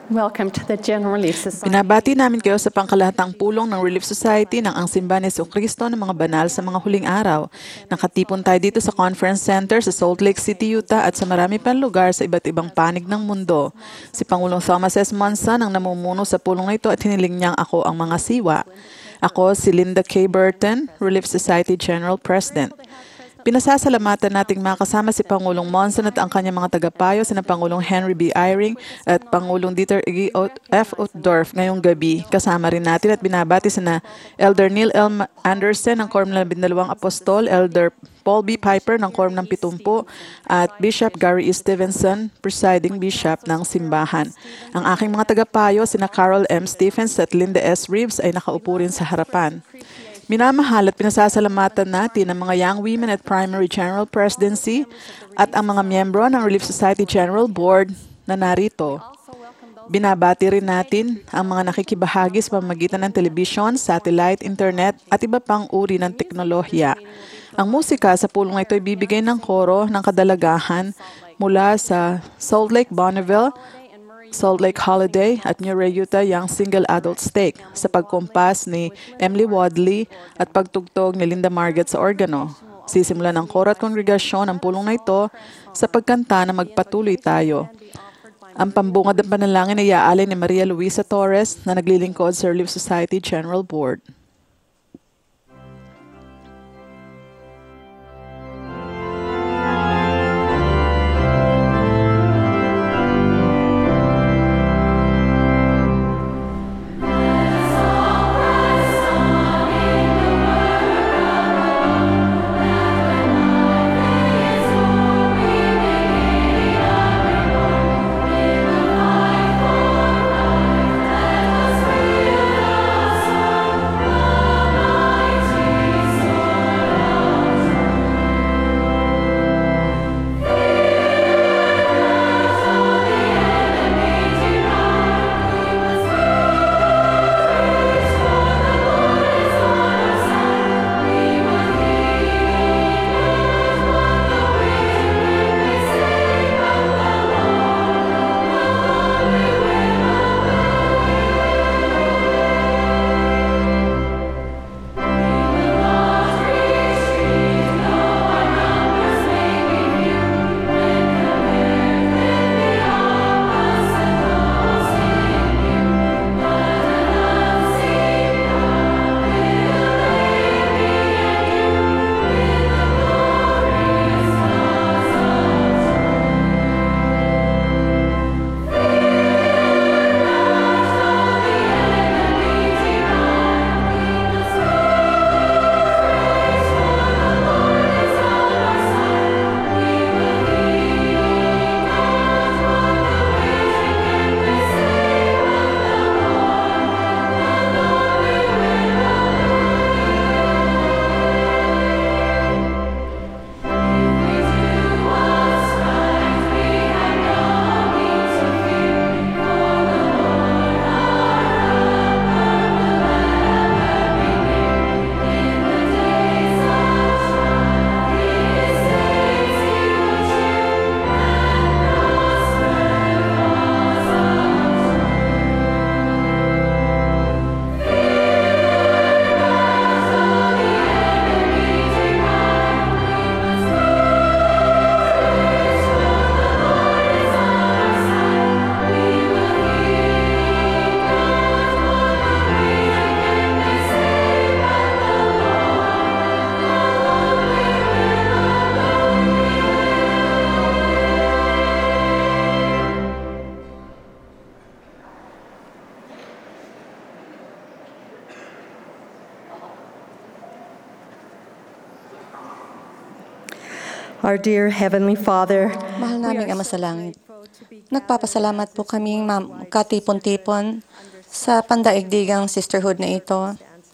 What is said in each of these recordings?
Welcome to the General Relief Society. Binabati namin kayo sa pangkalahatang pulong ng Relief Society ng Ang Simbahan ni Jesucristo ng mga banal sa mga huling araw. Nakatipon tayo dito sa Conference Center sa Salt Lake City, Utah at sa marami pang lugar sa iba't ibang panig ng mundo. Si Pangulong Thomas S. Monson ang namumuno sa pulong na ito at hiniling niyang ako ang mga siwa. Ako si Linda K. Burton, Relief Society General President. Pinasasalamatan nating makasama si Pangulong Monson at ang kanyang mga tagapayo, sina Pangulong Henry B. Eyring at Pangulong Dieter F. Uchtdorf ngayong gabi. Kasama rin natin at binabati sina Elder Neil L. Anderson ng Quorum ng 12 Apostol, Elder Paul B. Piper ng Quorum ng 70 at Bishop Gary E. Stevenson, Presiding Bishop ng Simbahan. Ang aking mga tagapayo, sina Carol M. Stephens at Linda S. Reeves ay nakaupo rin sa harapan. Minamahal at pinasasalamatan natin ang mga Young Women at Primary General Presidency at ang mga miyembro ng Relief Society General Board na narito. Binabati rin natin ang mga nakikibahagi sa pamamagitan ng telebisyon, satellite, internet at iba pang uri ng teknolohiya. Ang musika sa pulong ito ay bibigay ng koro ng kadalagahan mula sa Salt Lake Bonneville, Salt Lake Holiday at New Utah Young Single Adult Stake sa pagkumpas ni Emily Wadley at pagtugtog ni Linda Marget sa organo. Sisimulan ng koro at kongregasyon ang pulong na ito sa pagkanta na magpatuloy tayo. Ang pambungad ng panalangin ay iaalay ni Maria Luisa Torres na naglilingkod sa Relief Society General Board. Our dear Heavenly Father, Mahal naming Ama sa Langit, nagpapasalamat po kaming katipon-tipon sa pandaigdigang sisterhood na ito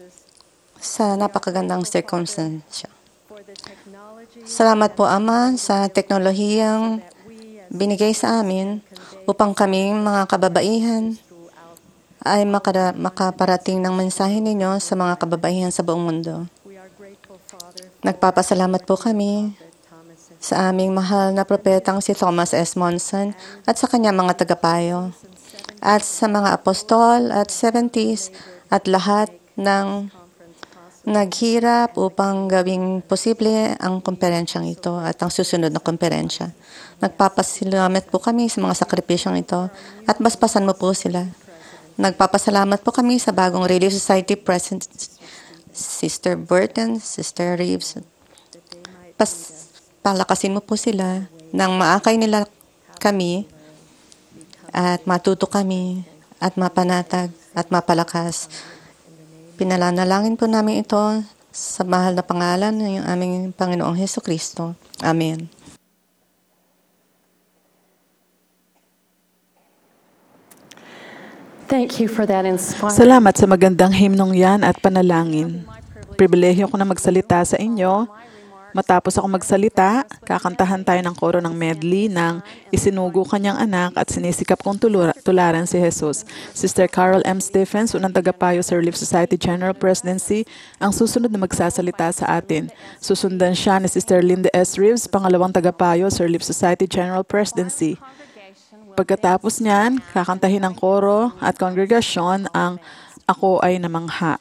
sa napakagandang circumstance. Salamat po, Ama, sa teknolohiyang binigay sa amin upang kaming mga kababaihan ay makaparating ng mensahe ninyo sa mga kababaihan sa buong mundo. Nagpapasalamat po kami sa aming mahal na propetang si Thomas S. Monson at sa kanyang mga tagapayo. at sa mga apostol at 70s at lahat ng naghirap upang gawing posible ang komperensyang ito at ang susunod na komperensya. Nagpapasalamat po kami sa mga sakripisyong ito at basbasan mo po sila. Nagpapasalamat po kami sa bagong Relief Society President, Sister Burton, Sister Reeves. Palakasin mo po sila nang maakay nila kami at matuto kami at mapanatag at mapalakas. Pinalanalangin po namin ito sa mahal na pangalan ng aming Panginoong Hesukristo. Amen. Thank you for that inspiring. Salamat sa magandang himnong yan at panalangin. Pribilehyo ko na magsalita sa inyo. Matapos ako magsalita, kakantahan tayo ng koro ng medley ng Isinugo Kanyang Anak at Sinisikap Kong Tularan si Jesus. Sister Carol M. Stephens, unang tagapayo sa Relief Society General Presidency, ang susunod na magsasalita sa atin. Susundan siya ni Sister Linda S. Reeves, pangalawang tagapayo sa Relief Society General Presidency. Pagkatapos niyan, kakantahin ng koro at kongregasyon ang Ako Ay Namangha.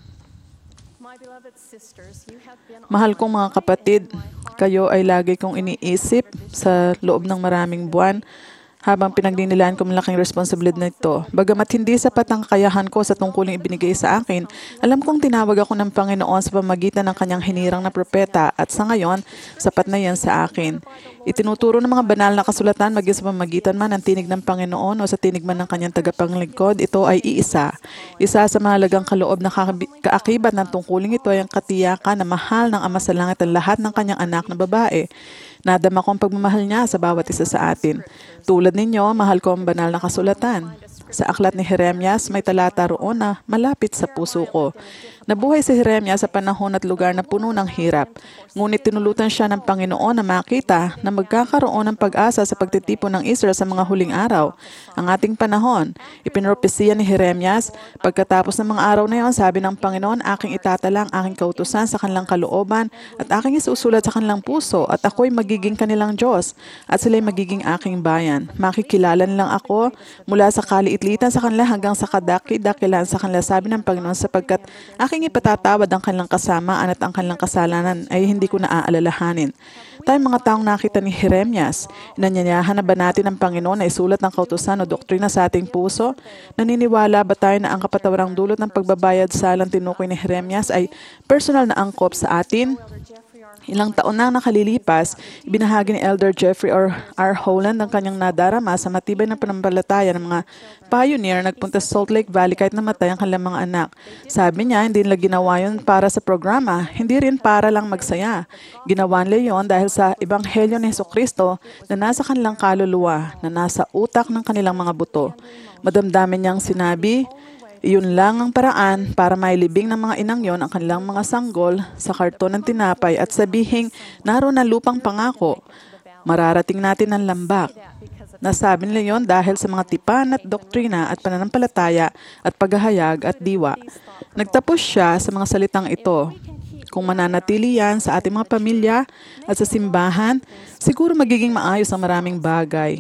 Mahal kong mga kapatid, kayo ay lagi kong iniisip sa loob ng maraming buwan habang pinaglinilaan ko malaking responsibilidad na ito. Bagamat hindi sapat ang kakayahan ko sa tungkuling ibinigay sa akin, alam kong tinawag ako ng Panginoon sa pamamagitan ng kanyang hinirang na propeta at sa ngayon, sapat na yan sa akin. Itinuturo ng mga banal na kasulatan maging sa pamamagitan man ng tinig ng Panginoon o sa tinig man ng kanyang tagapanglingkod, ito ay iisa. Isa sa mahalagang kaloob na kaakibat ng tungkuling ito ay ang katiyakan na mahal ng Ama sa Langit ang lahat ng kanyang anak na babae. Nadama ko ang pagmamahal niya sa bawat isa sa atin. Tulad ninyo, mahal ko ang banal na kasulatan. Sa aklat ni Jeremias, may talata roon na malapit sa puso ko. Nabuhay si Jeremias sa panahon at lugar na puno ng hirap. Ngunit tinulutan siya ng Panginoon na makita na magkakaroon ng pag-asa sa pagtitipon ng Israel sa mga huling araw. Ang ating panahon, ipinropesiya ni Jeremias, pagkatapos ng mga araw na iyon, sabi ng Panginoon, aking itatala ang aking kautusan sa kanilang kalooban at aking isusulat sa kanilang puso at ako'y magiging kanilang Diyos at sila'y magiging aking bayan. Makikilala nilang ako mula sa kaliitlitan sa kanila hanggang sa kadaki-dakilan sa kanila, sabi ng Panginoon, sapagkat aking ipatatawad ang kanilang kasamaan at ang kanilang kasalanan ay hindi ko naaalalahanin. Tayong mga taong nakita ni Jeremias, inanyayahan na ba natin ang Panginoon na isulat ng kautusan o doktrina sa ating puso? Naniniwala ba tayo na ang kapatawarang dulot ng pagbabayad sa alang tinukoy ni Jeremias ay personal na angkop sa atin? Ilang taon na nakalilipas, ibinahagi ni Elder Jeffrey R. Holland ang kanyang nadarama sa matibay na panampalataya ng mga pioneer nagpunta sa Salt Lake Valley kahit namatay ang kanilang mga anak. Sabi niya, hindi nila ginawa yun para sa programa, hindi rin para lang magsaya. Ginawa nila yun dahil sa Ebanghelyo ni Hesukristo na nasa kanilang kaluluwa, na nasa utak ng kanilang mga buto. Madamdamin niyang sinabi, iyon lang ang paraan para mailibing ng mga inang yon ang kanilang mga sanggol sa karton ng tinapay at sabihing, naroon ang lupang pangako, mararating natin ang lambak. Nasabi nila yon dahil sa mga tipan at doktrina at pananampalataya at paghahayag at diwa. Nagtapos siya sa mga salitang ito. Kung mananatili yan sa ating mga pamilya at sa simbahan, siguro magiging maayos ang maraming bagay.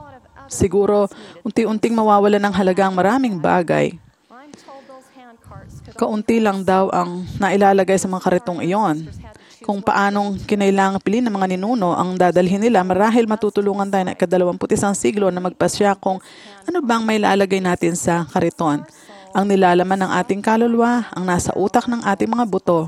Siguro unti-unting mawawala ng halaga ang maraming bagay. Kaunti lang daw ang nailalagay sa mga karitong iyon. Kung paanong kinailangang piliin ng mga ninuno ang dadalhin nila, marahil matutulungan tayo na ika-21 siglo na magpasya kung ano bang may lalagay natin sa kariton. Ang nilalaman ng ating kaluluwa, ang nasa utak ng ating mga buto.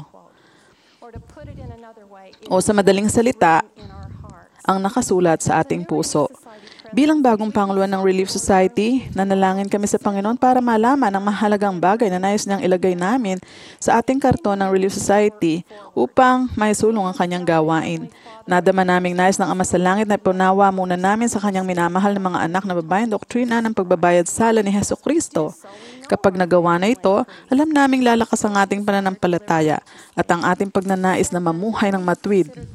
O sa madaling salita, ang nakasulat sa ating puso. Bilang bagong Pangulo ng Relief Society, nanalangin kami sa Panginoon para malaman ang mahalagang bagay na nais niyang ilagay namin sa ating karton ng Relief Society upang maisulong ang kanyang gawain. Nadama naming nais ng Ama sa Langit na punawa muna namin sa kanyang minamahal na mga anak na babaeng doktrina ng pagbabayad sala ni Hesukristo. Kapag nagawa na ito, alam naming lalakas ang ating pananampalataya at ang ating pagnanais na mamuhay ng matuwid.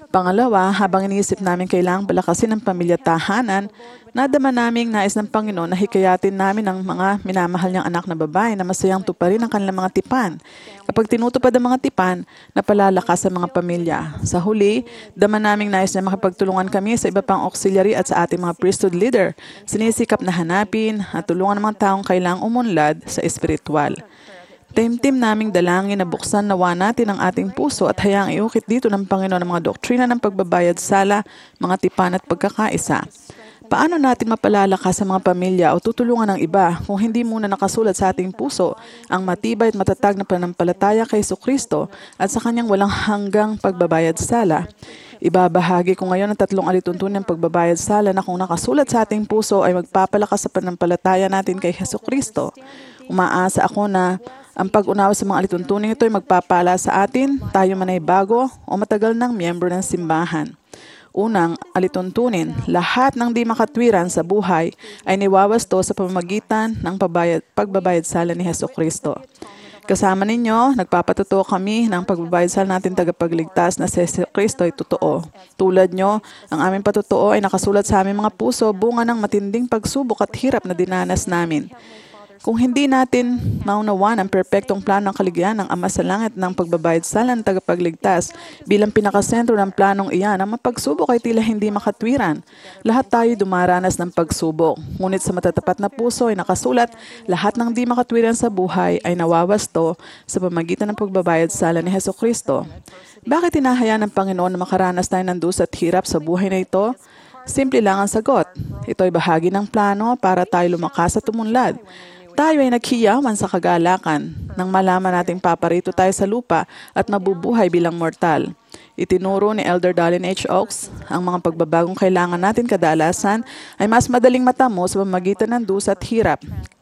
Pangalawa, habang iniisip namin kailangang palakasin ang pamilya-tahanan, nadama naming nais ng Panginoon na hikayatin namin ang mga minamahal niyang anak na babae na masayang tuparin ang kanilang mga tipan. Kapag tinutupad ang mga tipan, napalalakas ang mga pamilya. Sa huli, dama naming nais na makipagtulungan kami sa iba pang auxiliary at sa ating mga priesthood leader. Sinisikap na hanapin at tulungan ang mga taong kailangang umunlad sa espiritual. Taimtim naming dalangin na buksan nawa natin ang ating puso at hayaang iukit dito ng Panginoon ang mga doktrina ng pagbabayad sala, mga tipan at pagkakaisa. Paano natin mapalalakas sa mga pamilya o tutulungan ng iba kung hindi muna nakasulat sa ating puso ang matibay at matatag na pananampalataya kay Jesucristo at sa kanyang walang hanggang pagbabayad sala? Ibabahagi ko ngayon ang 3 alituntunin ng pagbabayad sala na kung nakasulat sa ating puso ay magpapalakas sa pananampalataya natin kay Jesucristo. Umaasa ako na ang pag-unawa sa mga alituntunin ito ay magpapala sa atin, tayo man ay bago o matagal ng miyembro ng simbahan. Unang alituntunin, lahat ng di makatwiran sa buhay ay niwawasto sa pamamagitan ng pagbabayad sala ni Jesucristo. Kasama ninyo, nagpapatuto kami ng pagbabayad sala natin tagapagligtas na si Jesucristo ay totoo. Tulad nyo, ang aming patutuo ay nakasulat sa aming mga puso bunga ng matinding pagsubok at hirap na dinanas namin. Kung hindi natin maunawan ang perpektong plano ng kaligayahan ng Ama sa Langit ng pagbabayad sala ng tagapagligtas bilang pinakasentro ng planong iyan, ang mapagsubok ay tila hindi makatwiran. Lahat tayo dumaranas ng pagsubok. Ngunit sa matatapat na puso ay nakasulat, lahat ng di makatwiran sa buhay ay nawawasto sa pamagitan ng pagbabayad sala ni Jesucristo. Bakit hinahayaan ng Panginoon na makaranas tayo ng dusa at hirap sa buhay na ito? Simple lang ang sagot. Ito ay bahagi ng plano para tayo lumakas at umunlad. Tayo ay naghiyawan sa kagalakan nang malaman nating paparito tayo sa lupa at mabubuhay bilang mortal. Itinuro ni Elder Dallin H. Oaks, ang mga pagbabagong kailangan natin kadalasan ay mas madaling matamo sa pamamagitan ng dusa at hirap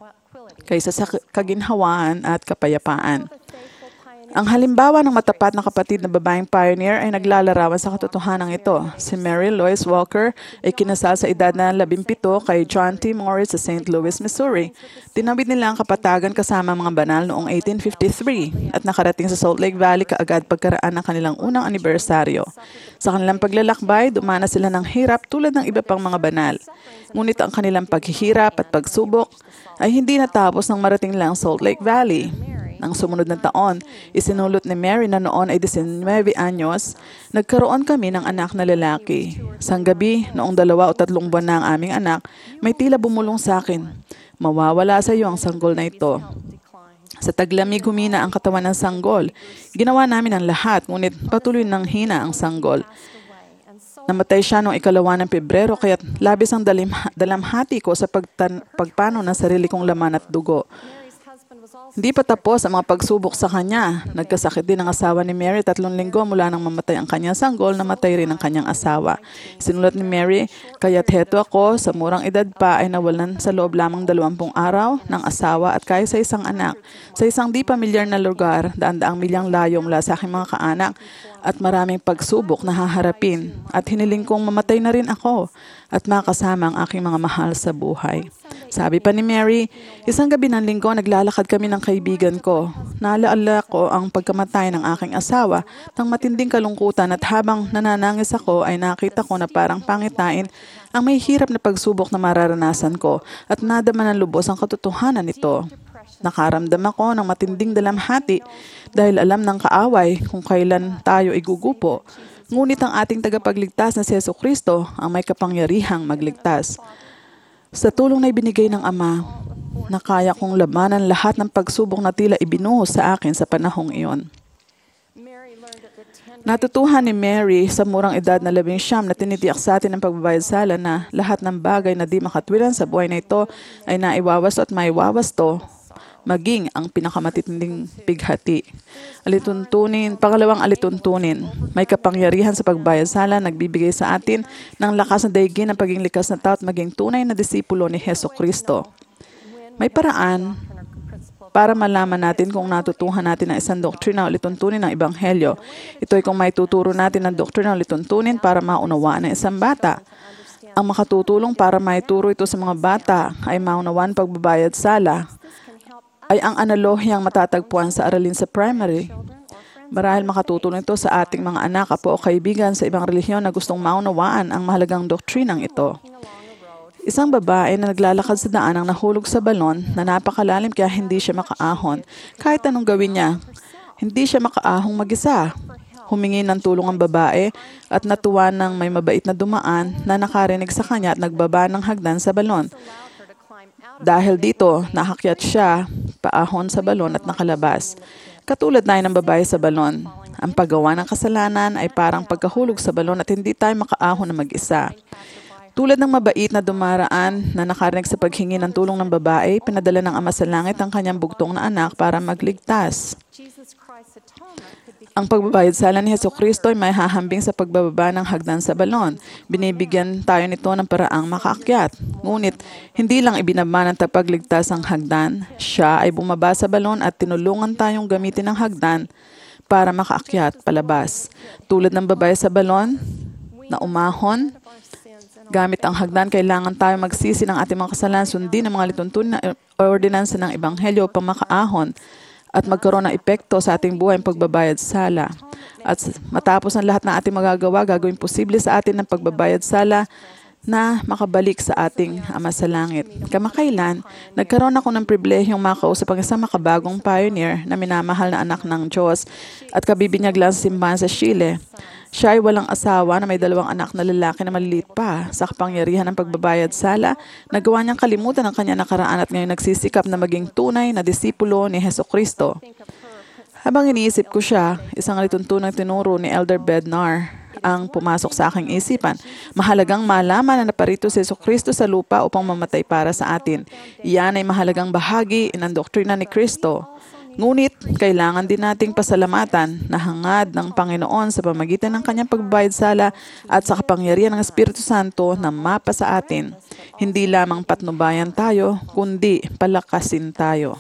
kaysa sa kaginhawaan at kapayapaan. Ang halimbawa ng matapat na kapatid na babaeng pioneer ay naglalarawan sa katotohanan ito. Si Mary Lois Walker ay kinasal sa edad na 17 kay John T. Morris sa St. Louis, Missouri. Tinawid nila ang kapatagan kasama mga banal noong 1853 at nakarating sa Salt Lake Valley kaagad pagkaraan ng kanilang unang anibersaryo. Sa kanilang paglalakbay, dumanas sila ng hirap tulad ng iba pang mga banal. Ngunit ang kanilang paghihirap at pagsubok ay hindi natapos nang marating lang Salt Lake Valley. Ang sumunod na taon, isinulot ni Mary na noon ay 19 anyos, nagkaroon kami ng anak na lalaki. Sang gabi, noong 2 o 3 buwan na ang aming anak, may tila bumulong sa akin, mawawala sa iyo ang sanggol na ito. Sa taglamig humina ang katawan ng sanggol. Ginawa namin ang lahat, ngunit patuloy nang hina ang sanggol. Namatay siya noong 2 ng Pebrero, kaya't labis ang dalamhati ko sa pagpano ng sarili kong laman at dugo. Hindi pa tapos ang mga pagsubok sa kanya. Nagkasakit din ang asawa ni Mary 3 linggo mula nang mamatay ang kanyang sanggol, namatay rin ang kanyang asawa. Sinulat ni Mary, kaya't heto ako, sa murang edad pa ay nawalan sa loob lamang 20 araw ng asawa at kaya sa isang anak. Sa isang di pamilyar na lugar, daan-daang milyang layo mula sa aking mga kaanak at maraming pagsubok na haharapin. At hiniling kong mamatay na rin ako at makasama ang aking mga mahal sa buhay. Sabi pa ni Mary, isang gabi ng linggo naglalakad kami ng kaibigan ko. Naalaala ko ang pagkamatay ng aking asawa ng matinding kalungkutan at habang nananangis ako ay nakita ko na parang pangitain ang may hirap na pagsubok na mararanasan ko at nadama ng lubos ang katotohanan nito. Nakaramdam ako ng matinding dalamhati dahil alam ng kaaway kung kailan tayo igugupo. Ngunit ang ating tagapagligtas na si Jesucristo ang may kapangyarihang magligtas. Sa tulong na ibinigay ng Ama, nakaya kong labanan lahat ng pagsubok na tila ibinuhos sa akin sa panahong iyon. Natutuhan ni Mary sa murang edad na 19 na tinitiyak sa atin ng pagbabayad sala na lahat ng bagay na di makatwiran sa buhay na ito ay naiwawasto at maiwawasto, maging ang pinakamatinding pighati. Pangalawang alituntunin, may kapangyarihan sa pagbayad sala, nagbibigay sa atin ng lakas na daigin ng pagiging likas na tao at maging tunay na disipulo ni Jesucristo. May paraan para malaman natin kung natutuhan natin ang isang doktrina o lituntunin ng Ebanghelyo. Ito ay kung may tuturo natin ang doktrina o lituntunin para maunawaan ng isang bata. Ang makatutulong para maituro ito sa mga bata ay maunawaan pagbabayad sala ay ang analogiyang matatagpuan sa aralin sa primary. Marahil makatutulong ito sa ating mga anak, apo o kaibigan sa ibang relihiyon na gustong maunawaan ang mahalagang doktrinang ito. Isang babae na naglalakad sa daan ang nahulog sa balon na napakalalim kaya hindi siya makaahon. Kahit anong gawin niya, hindi siya makaahong mag-isa. Humingi ng tulong ang babae at natuwa ng may mabait na dumaan na nakarinig sa kanya at nagbaba ng hagdan sa balon. Dahil dito, nakakyat siya paahon sa balon at nakalabas. Katulad tayo ng babae sa balon, ang paggawa ng kasalanan ay parang pagkahulog sa balon at hindi tayo makaahon na mag-isa. Tulad ng mabait na dumaraan na nakarinig sa paghingi ng tulong ng babae, pinadala ng Ama sa Langit ang kanyang bugtong na anak para magligtas. Ang pagbabayad sala ni Jesucristo ay may hahambing sa pagbababa ng hagdan sa balon. Binibigyan tayo nito ng paraang makaakyat. Ngunit, hindi lang ibinaba ng tapagligtas ang hagdan. Siya ay bumaba sa balon at tinulungan tayong gamitin ang hagdan para makaakyat palabas. Tulad ng babae sa balon na umahon, gamit ang hagdan, kailangan tayo magsisi ng ating mga kasalanan, sundin ang mga lituntunin na ordinansa ng Ebanghelyo upang makaahon at magkaroon ng epekto sa ating buhay ang pagbabayad sala. At matapos ang lahat ng ating magagawa, gagawin posible sa atin ang pagbabayad sala na makabalik sa ating Ama sa Langit. Kamakailan, nagkaroon ako ng pribilehiyong makausap ang isang makabagong pioneer na minamahal na anak ng Diyos at kabibinyag lang sa simbahan sa Chile. Siya ay walang asawa na may 2 anak na lalaki na maliliit pa. Sa kapangyarihan ng pagbabayad sala, nagawa niyang kalimutan ang kanya nakaraan at ngayon nagsisikap na maging tunay na disipulo ni Jesucristo. Habang iniisip ko siya, isang lituntunang tinuro ni Elder Bednar ang pumasok sa aking isipan. Mahalagang malaman na naparito si Jesucristo sa lupa upang mamatay para sa atin. Iyan ay mahalagang bahagi ng doktrina ni Kristo. Ngunit, kailangan din nating pasalamatan na hangad ng Panginoon sa pamagitan ng kanyang pagbabayad sala at sa kapangyarihan ng Espiritu Santo na mapa sa atin. Hindi lamang patnubayan tayo, kundi palakasin tayo.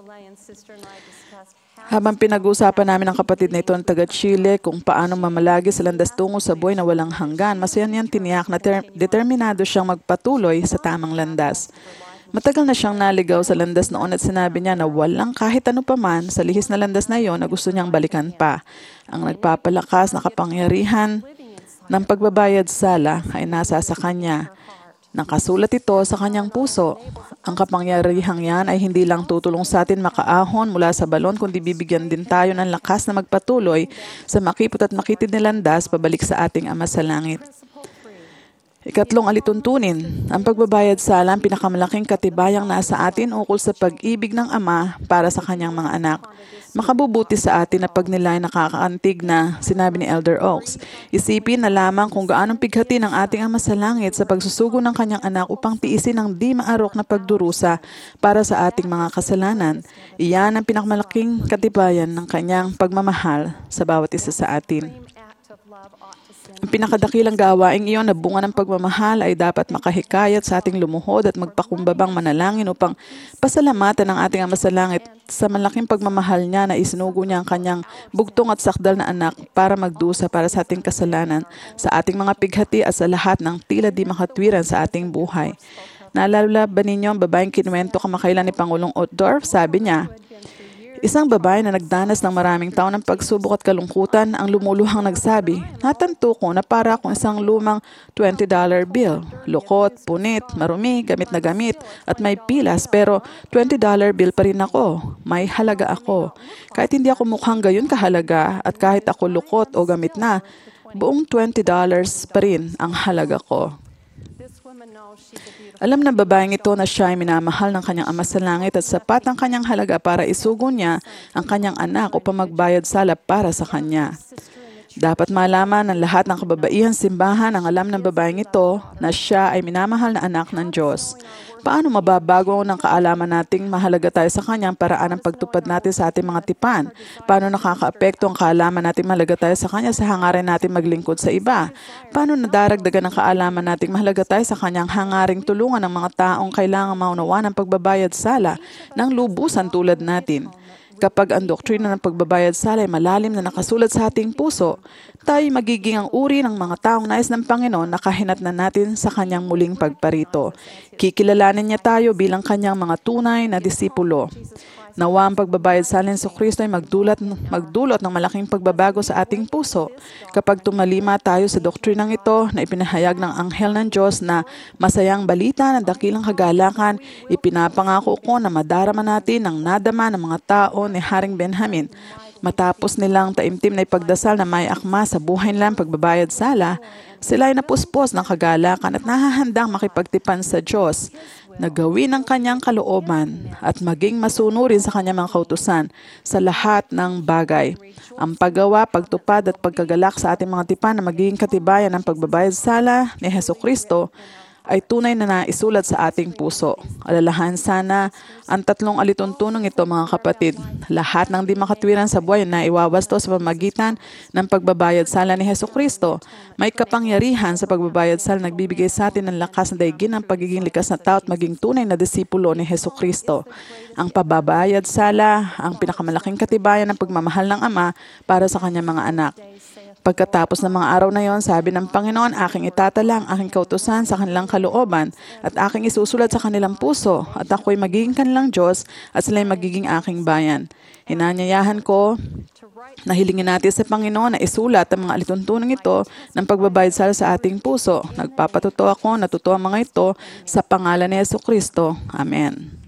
Habang pinag-uusapan namin ang kapatid na ito ng taga-Chile kung paano mamalagi sa landas tungo sa buhay na walang hanggan, masaya niyang tiniyak na determinado siyang magpatuloy sa tamang landas. Matagal na siyang naligaw sa landas noon at sinabi niya na walang kahit ano paman sa lihis na landas na iyon na gusto niyang balikan pa. Ang nagpapalakas na kapangyarihan ng pagbabayad sala ay nasa sa kanya. Nakasulat ito sa kanyang puso. Ang kapangyarihang yan ay hindi lang tutulong sa atin makaahon mula sa balon, kundi bibigyan din tayo ng lakas na magpatuloy sa makipot at makitid na landas pabalik sa ating Ama sa Langit. Ikatlong alituntunin, ang pagbabayad sala ang pinakamalaking katibayang nasa atin ukol sa pag-ibig ng Ama para sa kanyang mga anak. Makabubuti sa atin na pagnilay nakakaantig na sinabi ni Elder Oaks. Isipin na lamang kung gaanong pighati ng ating Ama sa Langit sa pagsusugo ng kanyang anak upang tiisin ang di maarok na pagdurusa para sa ating mga kasalanan. Iyan ang pinakamalaking katibayan ng kanyang pagmamahal sa bawat isa sa atin. Ang pinakadakilang gawaing iyon na bunga ng pagmamahal ay dapat makahikayat sa ating lumuhod at magpakumbabang manalangin upang pasalamatan ang ating Ama sa Langit sa malaking pagmamahal niya na isinugo niya ang kanyang bugtong at sakdal na anak para magdusa para sa ating kasalanan, sa ating mga pighati at sa lahat ng tila di makatwiran sa ating buhay. Naalala ba ninyo ang babaeng kinuwento kamakailan ni Pangulong Otdorf? Sabi niya, isang babae na nagdanas ng maraming taon ng pagsubok at kalungkutan ang lumuluhang nagsabi, natanto ko na para akong isang lumang $20 bill. Lukot, punit, marumi, gamit na gamit, at may pilas, pero $20 bill pa rin ako. May halaga ako. Kahit hindi ako mukhang gayon kahalaga at kahit ako lukot o gamit na, buong $20 pa rin ang halaga ko. Alam ng babaeng ito na siya ay minamahal ng kanyang Ama sa Langit at sapat ang kanyang halaga para isugo niya ang kanyang anak upang magbayad sala para sa kanya. Dapat malaman ng lahat ng kababaihan simbahan ang alam ng babaeng ito na siya ay minamahal na anak ng Diyos. Paano mababago ng kaalaman nating mahalaga tayo sa kanyang paraan ng pagtupad natin sa ating mga tipan? Paano nakakaapekto ang kaalaman nating mahalaga tayo sa kanya sa hangarin natin maglingkod sa iba? Paano nadaragdagan ang kaalaman nating mahalaga tayo sa kanyang hangaring tulungan ng mga taong kailangang maunawaan ng pagbabayad sala ng lubusan tulad natin? Kapag ang doktrina ng pagbabayad sala ay malalim na nakasulat sa ating puso, tayo magiging ang uri ng mga taong nais ng Panginoon na kahinatnan natin sa kanyang muling pagparito. Kikilalanin niya tayo bilang kanyang mga tunay na disipulo. Nawa ang pagbabayad sa ni Jesucristo ay magdulot ng malaking pagbabago sa ating puso. Kapag tumalima tayo sa doktrinang ito na ipinahayag ng anghel ng Diyos na masayang balita ng dakilang kagalakan, ipinapangako ko na madarama natin ang nadama ng mga tao ni Haring Benjamin. Matapos nilang taimtim na ipagdasal na may akma sa buhay nilang pagbabayad sala, sila ay napuspos ng kagalakan at nahahandang makipagtipan sa Diyos na gawin ang kanyang kalooban at maging masunurin sa kanyang mga kautusan sa lahat ng bagay. Ang paggawa, pagtupad at pagkagalak sa ating mga tipan na magiging katibayan ng pagbabayad sala ni Jesucristo ay tunay na naisulat sa ating puso. Alalahan sana ang tatlong alituntunong ito, mga kapatid. Lahat ng di makatwiran sa buhay na iwawasto sa pamagitan ng pagbabayad sala ni Jesucristo. May kapangyarihan sa pagbabayad sala nagbibigay sa atin ng lakas na daigin ng pagiging likas na tao at maging tunay na disipulo ni Jesucristo. Ang pagbabayad sala ang pinakamalaking katibayan ng pagmamahal ng Ama para sa kanyang mga anak. Pagkatapos ng mga araw na yon, sabi ng Panginoon, aking itatala ang aking kautusan sa kanilang kalooban at aking isusulat sa kanilang puso at ako'y magiging kanilang Diyos at sila'y magiging aking bayan. Hinanyayahan ko na hilingin natin sa Panginoon na isulat ang mga alituntunan ito ng pagbabayad sala sa ating puso. Nagpapatuto ako, natuto ang mga ito sa pangalan ni Jesucristo. Amen.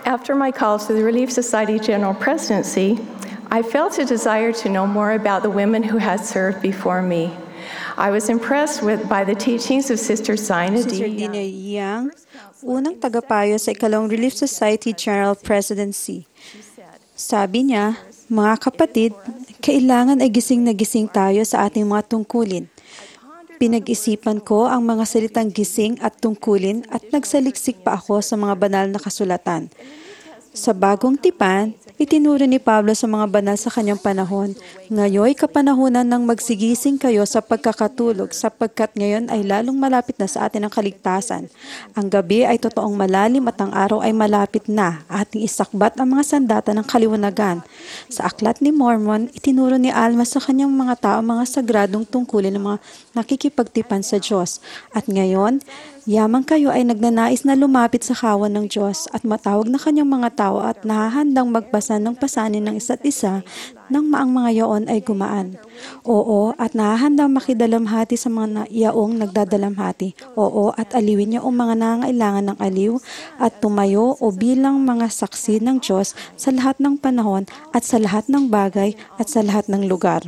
After my call to the Relief Society General Presidency, I felt a desire to know more about the women who had served before me. I was impressed by the teachings of Sister Zina Sister D. Dina Yang, unang tagapayo sa ikalawang Relief Society General Presidency. Sabi niya, mga kapatid, kailangan ay gising na gising tayo sa ating mga tungkulin. Pinag-isipan ko ang mga salitang gising at tungkulin at nagsaliksik pa ako sa mga banal na kasulatan. Sa bagong tipan, itinuro ni Pablo sa mga banal sa kanyang panahon, ngayoy kapanahunan ng magsigising kayo sa pagkakatulog sapagkat ngayon ay lalong malapit na sa atin ang kaligtasan. Ang gabi ay totoong malalim at ang araw ay malapit na, ating isakbat ang mga sandata ng kaliwanagan. Sa aklat ni Mormon, itinuro ni Alma sa kanyang mga tao mga sagradong tungkulin ng mga nakikipagtipan sa Diyos. At ngayon, yamang kayo ay nagnanais na lumapit sa kawan ng Diyos at matawag na kanyang mga tao at nahahandang magbasa ng pasanin ng isa't isa nang maang mga yaon ay gumaan. Oo, at nahahandang makidalamhati sa mga yaong nagdadalamhati. Oo, at aliwin niya ang mga nangangailangan ng aliw at tumayo o bilang mga saksi ng Diyos sa lahat ng panahon at sa lahat ng bagay at sa lahat ng lugar.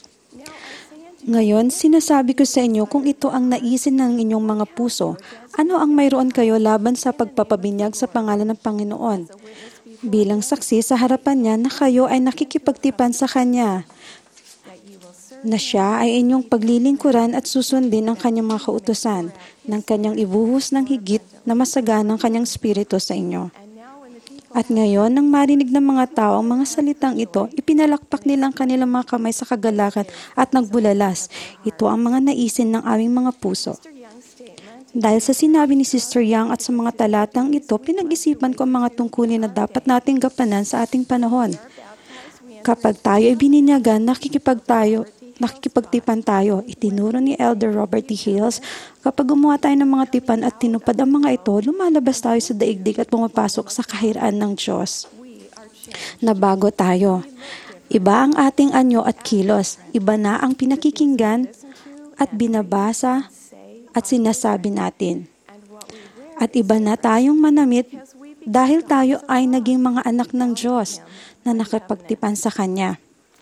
Ngayon, sinasabi ko sa inyo kung ito ang naisin ng inyong mga puso, ano ang mayroon kayo laban sa pagpapabinyag sa pangalan ng Panginoon? Bilang saksi sa harapan niya na kayo ay nakikipagtipan sa Kanya, na siya ay inyong paglilingkuran at susundin ang Kanyang mga kautusan, ng Kanyang ibuhos ng higit na masaganang Kanyang Espiritu sa inyo. At ngayon, nang marinig ng mga tao ang mga salitang ito, ipinalakpak nilang kanilang mga kamay sa kagalakan at nagbulalas. Ito ang mga naisin ng aming mga puso. Dahil sa sinabi ni Sister Yang at sa mga talatang ito, pinag-isipan ko ang mga tungkulin na dapat nating gampanan sa ating panahon. Kapag tayo ay bininyagan, nakikipagtipan tayo. Itinuro ni Elder Robert T. Hales, kapag gumawa tayo ng mga tipan at tinupad ang mga ito, lumalabas tayo sa daigdig at pumapasok sa kahiraan ng Diyos. Nabago tayo. Iba ang ating anyo at kilos. Iba na ang pinakikinggan at binabasa at sinasabi natin. At iba na tayong manamit dahil tayo ay naging mga anak ng Diyos na nakapagtipan sa Kanya.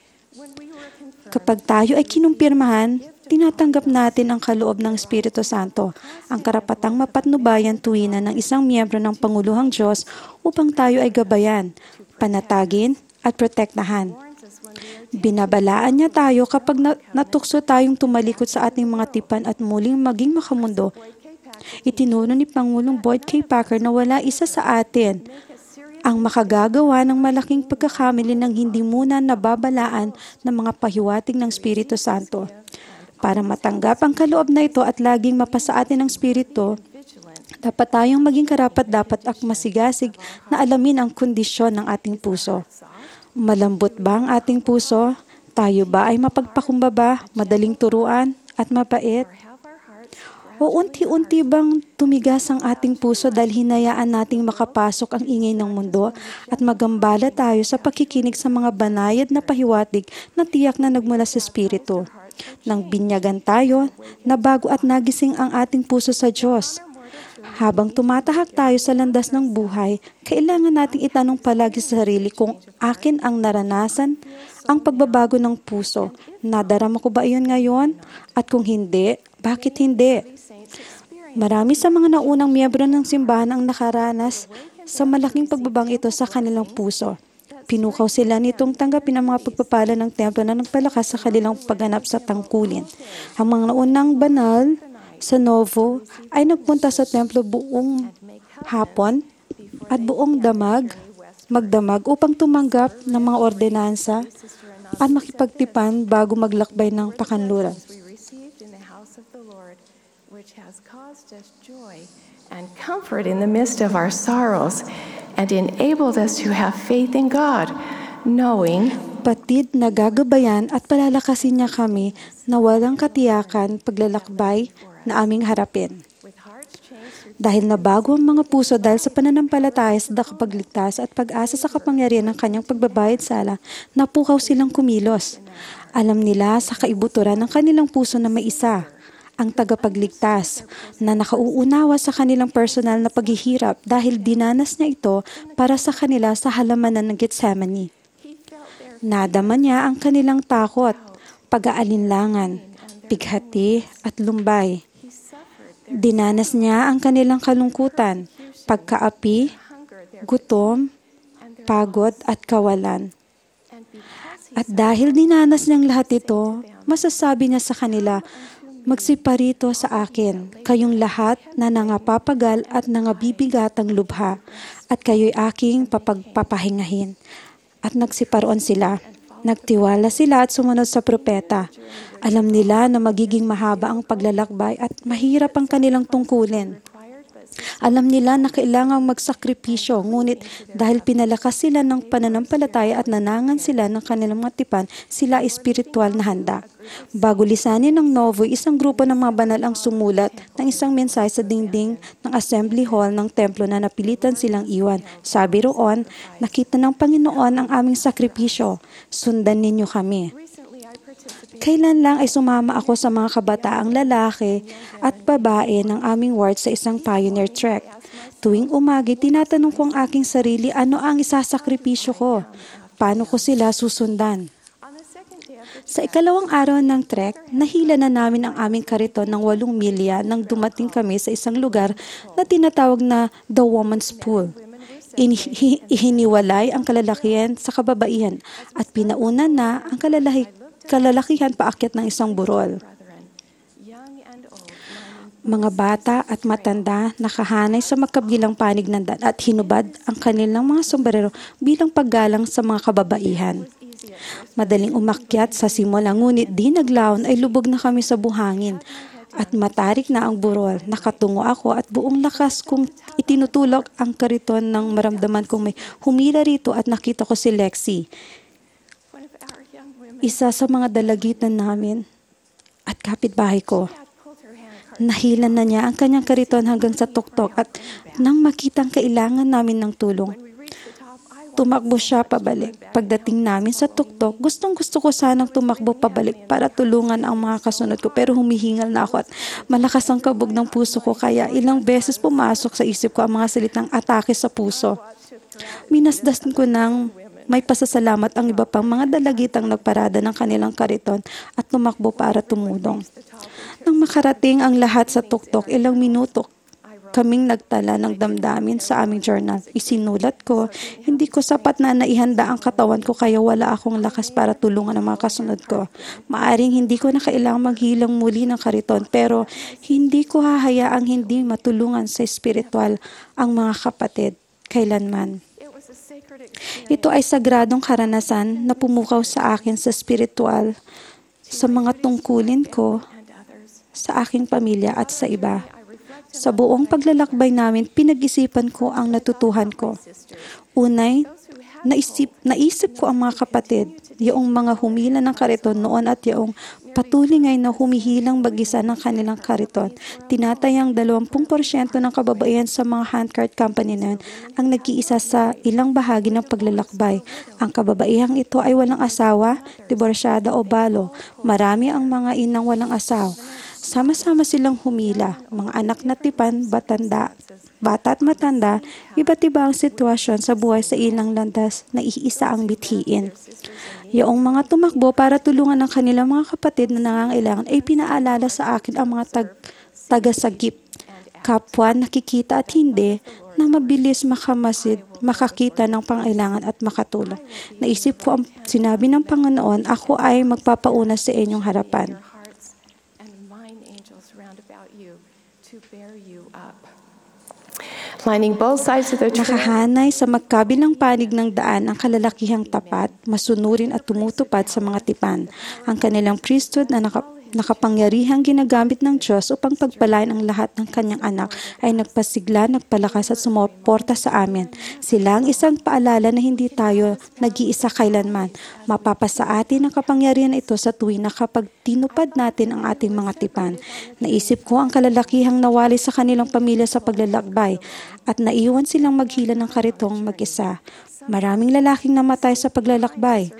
Kapag tayo ay kinumpirmahan, tinatanggap natin ang kaloob ng Espiritu Santo, ang karapatang mapatnubayan tuwinan ng isang miyembro ng Panguluhang Diyos upang tayo ay gabayan, panatagin at protektahan. Binabalaan niya tayo kapag natukso tayong tumalikod sa ating mga tipan at muling maging makamundo. Itinuro ni Pangulong Boyd K. Packer na wala isa sa atin ang makagagawa ng malaking pagkakamali ng hindi muna nababalaan ng mga pahiwatig ng Espiritu Santo. Para matanggap ang kaloob na ito at laging mapasa atin ng Espiritu, dapat tayong maging karapat-dapat at masigasig na alamin ang kondisyon ng ating puso. Malambot ba ang ating puso? Tayo ba ay mapagpakumbaba, madaling turuan, at mabait? O unti-unti bang tumigas ang ating puso dahil hinayaan nating makapasok ang ingay ng mundo at magambala tayo sa pakikinig sa mga banayad na pahiwatig na tiyak na nagmula sa Espiritu? Nang binyagan tayo, nabago at nagising ang ating puso sa Diyos. Habang tumatahak tayo sa landas ng buhay, kailangan nating itanong palagi sa sarili kung akin ang naranasan ang pagbabago ng puso. Nadarama ko ba iyon ngayon? At kung hindi, bakit hindi? Marami sa mga naunang miyembro ng simbahan ang nakaranas sa malaking pagbabang ito sa kanilang puso. Pinukaw sila nitong tanggapin ang mga pagpapala ng templo na nagpalakas sa kanilang pagganap sa tangkulin. Ang mga naunang banal sa Novo ay nagpunta sa templo buong hapon at buong magdamag upang tumanggap ng mga ordinansa at makipagtipan bago maglakbay ng pakanluran. Which has caused us joy and comfort in the midst of our sorrows and enabled us to have faith in God, knowing Patid na gagabayan at palalakasin niya kami na walang katiyakan paglalakbay na aming harapin. Dahil nabago ang mga puso dahil sa pananampalataya sa nakapagligtas at pag-asa sa kapangyarihan ng kanyang pagbabayad sala, napukaw silang kumilos. Alam nila sa kaibuturan ng kanilang puso na may isa, ang tagapagligtas na nakauunawa sa kanilang personal na paghihirap dahil dinanas niya ito para sa kanila sa halamanan ng Getsemani. Nadama niya ang kanilang takot, pag-aalinlangan, pighati at lumbay. Dinanas niya ang kanilang kalungkutan, pagkaapi, gutom, pagod at kawalan. At dahil dinanas niyang lahat ito, masasabi niya sa kanila, magsiparito sa akin, kayong lahat na nangapapagal at nangabibigatang lubha, at kayo'y aking papagpapahingahin. At nagsiparoon sila. Nagtiwala sila at sumunod sa propeta. Alam nila na magiging mahaba ang paglalakbay at mahirap ang kanilang tungkulin. Alam nila na kailangang magsakripisyo, ngunit dahil pinalakas sila ng pananampalataya at nanangan sila ng kanilang mga tipan, sila espiritual na handa. Bago lisanin ng Novoy, isang grupo ng mga banal ang sumulat ng isang mensahe sa dingding ng assembly hall ng templo na napilitan silang iwan. Sabi roon, nakita ng Panginoon ang aming sakripisyo, sundan ninyo kami. Kailan lang ay sumama ako sa mga kabataang lalaki at babae ng aming ward sa isang pioneer trek. Tuwing umagi, tinatanong ko ang aking sarili, ano ang isasakripisyo ko? Paano ko sila susundan? Sa ikalawang araw ng trek, nahila na namin ang aming kariton ng 8 milya nang dumating kami sa isang lugar na tinatawag na The Woman's Pool. Ihiniwalay ang kalalakihan sa kababaihan at pinauna na ang kalalakihan paakyat ng isang burol. Mga bata at matanda nakahanay sa magkabilang panig ng daan at hinubad ang kanilang mga sombrero bilang paggalang sa mga kababaihan. Madaling umakyat sa simula, ngunit di naglaon ay lubog na kami sa buhangin at matarik na ang burol. Nakatungo ako at buong lakas kong itinutulog ang kariton nang maramdaman kong may humila rito at nakita ko si Lexi, isa sa mga dalagitan namin at kapitbahay ko. Nahilan na niya ang kanyang kariton hanggang sa tuktok at nang makitang kailangan namin ng tulong, tumakbo siya pabalik. Pagdating namin sa tuktok, gustong-gusto ko sanang tumakbo pabalik para tulungan ang mga kasunod ko, pero humihingal na ako at malakas ang kabog ng puso ko, kaya ilang beses pumasok sa isip ko ang mga salitang atake sa puso. Minasdas ko ng may pasasalamat ang iba pang mga dalagitang nagparada ng kanilang kariton at tumakbo para tumulong. Nang makarating ang lahat sa tuktok, ilang minuto kaming nagtala ng damdamin sa aming journal. Isinulat ko, hindi ko sapat na naihanda ang katawan ko kaya wala akong lakas para tulungan ang mga kasunod ko. Maaring hindi ko na kailangang maghilang muli ng kariton, pero hindi ko hahayaang hindi matulungan sa espiritual ang mga kapatid kailanman. Ito ay sagradong karanasan na pumukaw sa akin sa spiritual, sa mga tungkulin ko, sa aking pamilya at sa iba. Sa buong paglalakbay namin, pinag-isipan ko ang natutuhan ko. Unay, naisip ko ang mga kapatid, yung mga humila ng kariton noon at yung patuloy ngayon na humihilang mag-isa ng kanilang kariton. Tinatayang 20% ng kababaihan sa mga handcart company na ang nag-iisa sa ilang bahagi ng paglalakbay. Ang kababaihang ito ay walang asawa, diborsyada o balo. Marami ang mga inang walang asawa. Sama-sama silang humila, mga anak na tipan, bata at matanda, iba't iba ang sitwasyon sa buhay sa ilang landas na iisa ang bithiin. Yung mga tumakbo para tulungan ang kanilang mga kapatid na nangangailangan ay pinaalala sa akin ang mga tagasagip, kapwa nakikita at hindi, na mabilis makakita ng pangailangan at makatulong. Naisip ko ang sinabi ng Panginoon, ako ay magpapauna sa inyong harapan. Lining both sides of the trail. Nakahanay sa magkabilang panig ng daan ang kalalakihang tapat, masunurin at tumutupad sa mga tipan. Ang kanilang priesthood na nakapangyarihang ginagamit ng Diyos upang pagpalain ang lahat ng kanyang anak ay nagpasigla, nagpalakas at sumuporta sa amin. Sila ang isang paalala na hindi tayo nag-iisa kailanman. Mapapasa atin ang kapangyarihan ito sa tuwing na kapag tinupad natin ang ating mga tipan. Naisip ko ang kalalakihang nawali sa kanilang pamilya sa paglalakbay at naiwan silang maghila ng karitong mag-isa. Maraming lalaking namatay sa paglalakbay.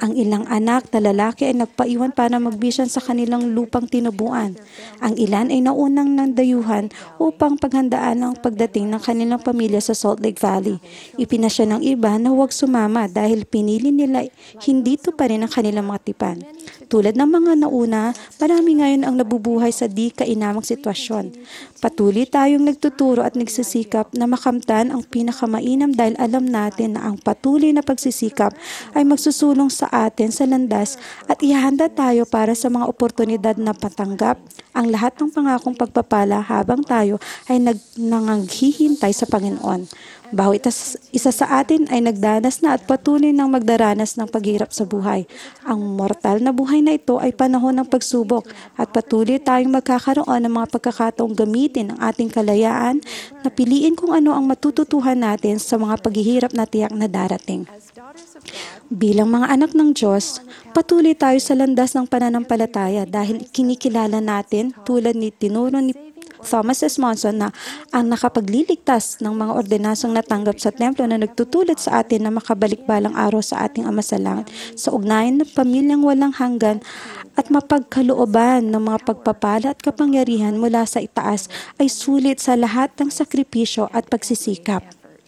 Ang ilang anak na lalaki ay nagpaiwan para magbisyan sa kanilang lupang tinubuan. Ang ilan ay naunang nandayuhan upang paghandaan ang pagdating ng kanilang pamilya sa Salt Lake Valley. Ipinasya ng iba na huwag sumama dahil pinili nila hindi tuparin ang kanilang mga tipan. Tulad ng mga nauna, marami ngayon ang nabubuhay sa di kainamang sitwasyon. Patuloy tayong nagtuturo at nagsisikap na makamtan ang pinakamainam dahil alam natin na ang patuloy na pagsisikap ay magsusulong sa atin sa landas at ihanda tayo para sa mga oportunidad na patanggap ang lahat ng pangakong pagpapala habang tayo ay nanganghihintay sa Panginoon. Bawat isa sa atin ay nagdanas na at patuloy nang magdaranas ng paghirap sa buhay. Ang mortal na buhay na ito ay panahon ng pagsubok at patuloy tayong magkakaroon ng mga pagkakataong gamitin ang ating kalayaan na piliin kung ano ang matututuhan natin sa mga paghihirap na tiyak na darating. Bilang mga anak ng Diyos, patuloy tayo sa landas ng pananampalataya dahil kinikilala natin tulad ni tinuro ni Thomas S. Monson na ang nakapagliligtas ng mga ordinasyong natanggap sa templo na nagtutulad sa atin na makabalik balang araw sa ating Ama sa Langit sa ugnayan ng pamilyang walang hanggan at mapagkalooban ng mga pagpapala at kapangyarihan mula sa itaas ay sulit sa lahat ng sakripisyo at pagsisikap.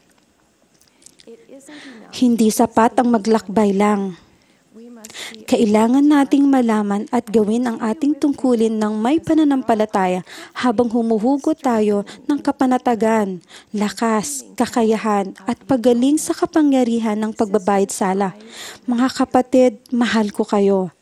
Hindi sapat ang maglakbay lang. Kailangan nating malaman at gawin ang ating tungkulin ng may pananampalataya habang humuhugot tayo ng kapanatagan, lakas, kakayahan at paggaling sa kapangyarihan ng pagbabayad sala. Mga kapatid, mahal ko kayo.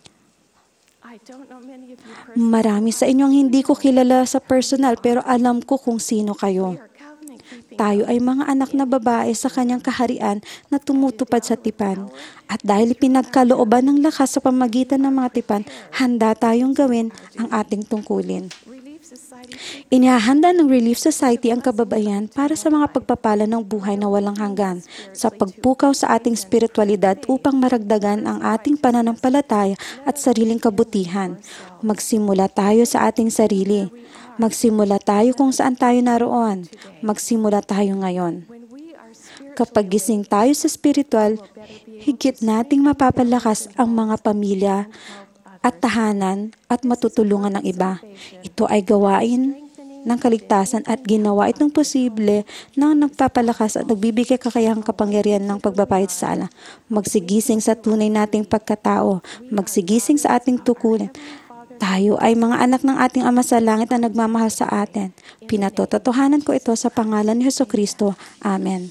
Marami sa inyo ang hindi ko kilala sa personal pero alam ko kung sino kayo. Tayo ay mga anak na babae sa kanyang kaharian na tumutupad sa tipan. At dahil pinagkalooban ng lakas sa pamagitan ng mga tipan, handa tayong gawin ang ating tungkulin. Inihahanda ng Relief Society ang kababaihan para sa mga pagpapala ng buhay na walang hanggan, sa pagpukaw sa ating spiritualidad upang maragdagan ang ating pananampalataya at sariling kabutihan. Magsimula tayo sa ating sarili. Magsimula tayo kung saan tayo naroon. Magsimula tayo ngayon. Kapag gising tayo sa spiritual, higit nating mapapalakas ang mga pamilya at tahanan at matutulungan ng iba. Ito ay gawain ng kaligtasan at ginawa itong posible na nagpapalakas at nagbibigay kakayahang kapangyarihan ng pagbabayad sala. Magsigising sa tunay nating pagkatao. Magsigising sa ating tukulan. Tayo ay mga anak ng ating Ama sa Langit na nagmamahal sa atin. Pinatotohanan ko ito sa pangalan ni Jesucristo. Amen.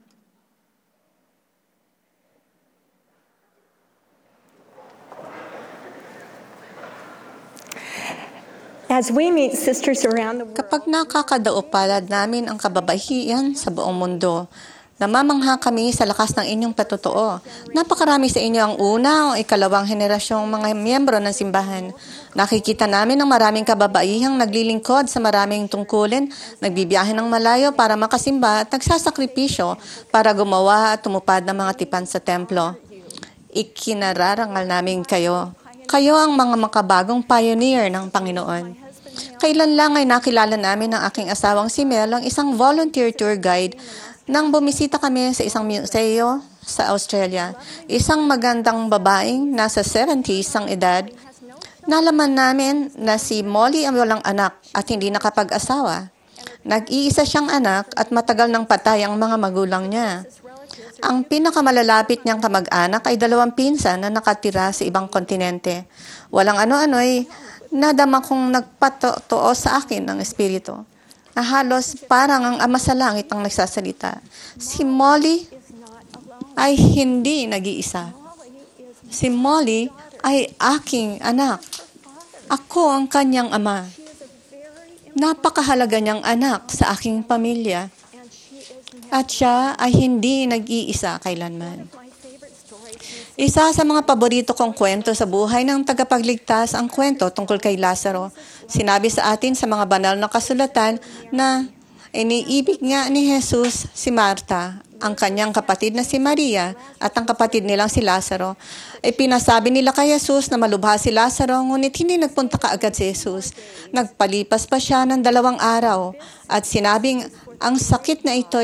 As we meet sisters around the world, Kapag nakakadaupalad namin ang kababaihan sa buong mundo, namamangha kami sa lakas ng inyong patotoo. Napakarami sa inyo ang una o ikalawang henerasyong mga miyembro ng simbahan. Nakikita namin ang maraming kababaihang naglilingkod sa maraming tungkulin, nagbibiyahe ng malayo para makasimba at nagsasakripisyo para gumawa at tumupad ng mga tipan sa templo. Ikinararangal namin kayo. Kayo ang mga makabagong pioneer ng Panginoon. Kailan lang ay nakilala namin ng aking asawang si Mel, ang isang volunteer tour guide, nang bumisita kami sa isang museo sa Australia. Isang magandang babaeng nasa 70s ang edad. Nalaman namin na si Molly ang walang anak at hindi nakapag-asawa. Nag-iisa siyang anak at matagal nang patay ang mga magulang niya. Ang pinakamalalapit niyang kamag-anak ay 2 pinsan na nakatira sa ibang kontinente. Walang ano-ano ay nadama kong nagpatotoo sa akin ng Espiritu. Na halos parang ang Ama sa Langit ang nagsasalita. Si Molly ay hindi nag-iisa. Si Molly ay aking anak. Ako ang kanyang ama. Napakahalaga niyang anak sa aking pamilya. At siya ay hindi nag-iisa kailanman. Isa sa mga paborito kong kwento sa buhay ng tagapagligtas ang kwento tungkol kay Lazaro. Sinabi sa atin sa mga banal na kasulatan na iniibig nga ni Jesus si Marta, ang kanyang kapatid na si Maria at ang kapatid nilang si Lazaro. Pinasabi nila kay Jesus na malubha si Lazaro, ngunit hindi nagpunta kaagad si Jesus. Nagpalipas pa siya ng 2 araw at sinabing ang sakit na ito'y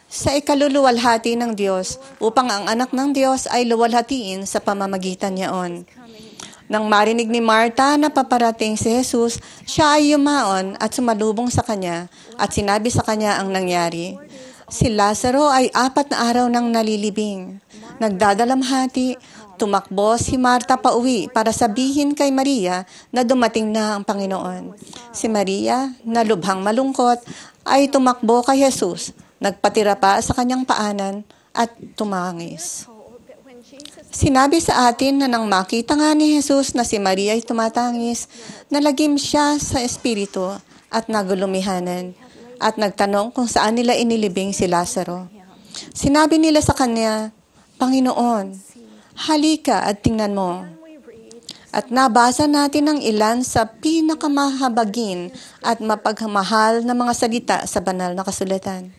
sa ikaluluwalhati ng Diyos upang ang anak ng Diyos ay luwalhatiin sa pamamagitan niyaon. Nang marinig ni Marta na paparating si Jesus, siya ay yumaon at sumalubong sa kanya at sinabi sa kanya ang nangyari. Si Lazaro ay 4 na araw nang nalilibing. Nagdadalamhati, tumakbo si Marta pauwi para sabihin kay Maria na dumating na ang Panginoon. Si Maria, na lubhang malungkot, ay tumakbo kay Jesus, nagpatira pa sa kanyang paanan at tumangis. Sinabi sa atin na nang makita nga ni Jesus na si Maria ay tumatangis, nalagim siya sa espiritu at nagulumihanan at nagtanong kung saan nila inilibing si Lazaro. Sinabi nila sa kanya, Panginoon, halika at tingnan mo. At nabasa natin ang ilan sa pinakamahabagin at mapagmahal na mga salita sa banal na kasulatan.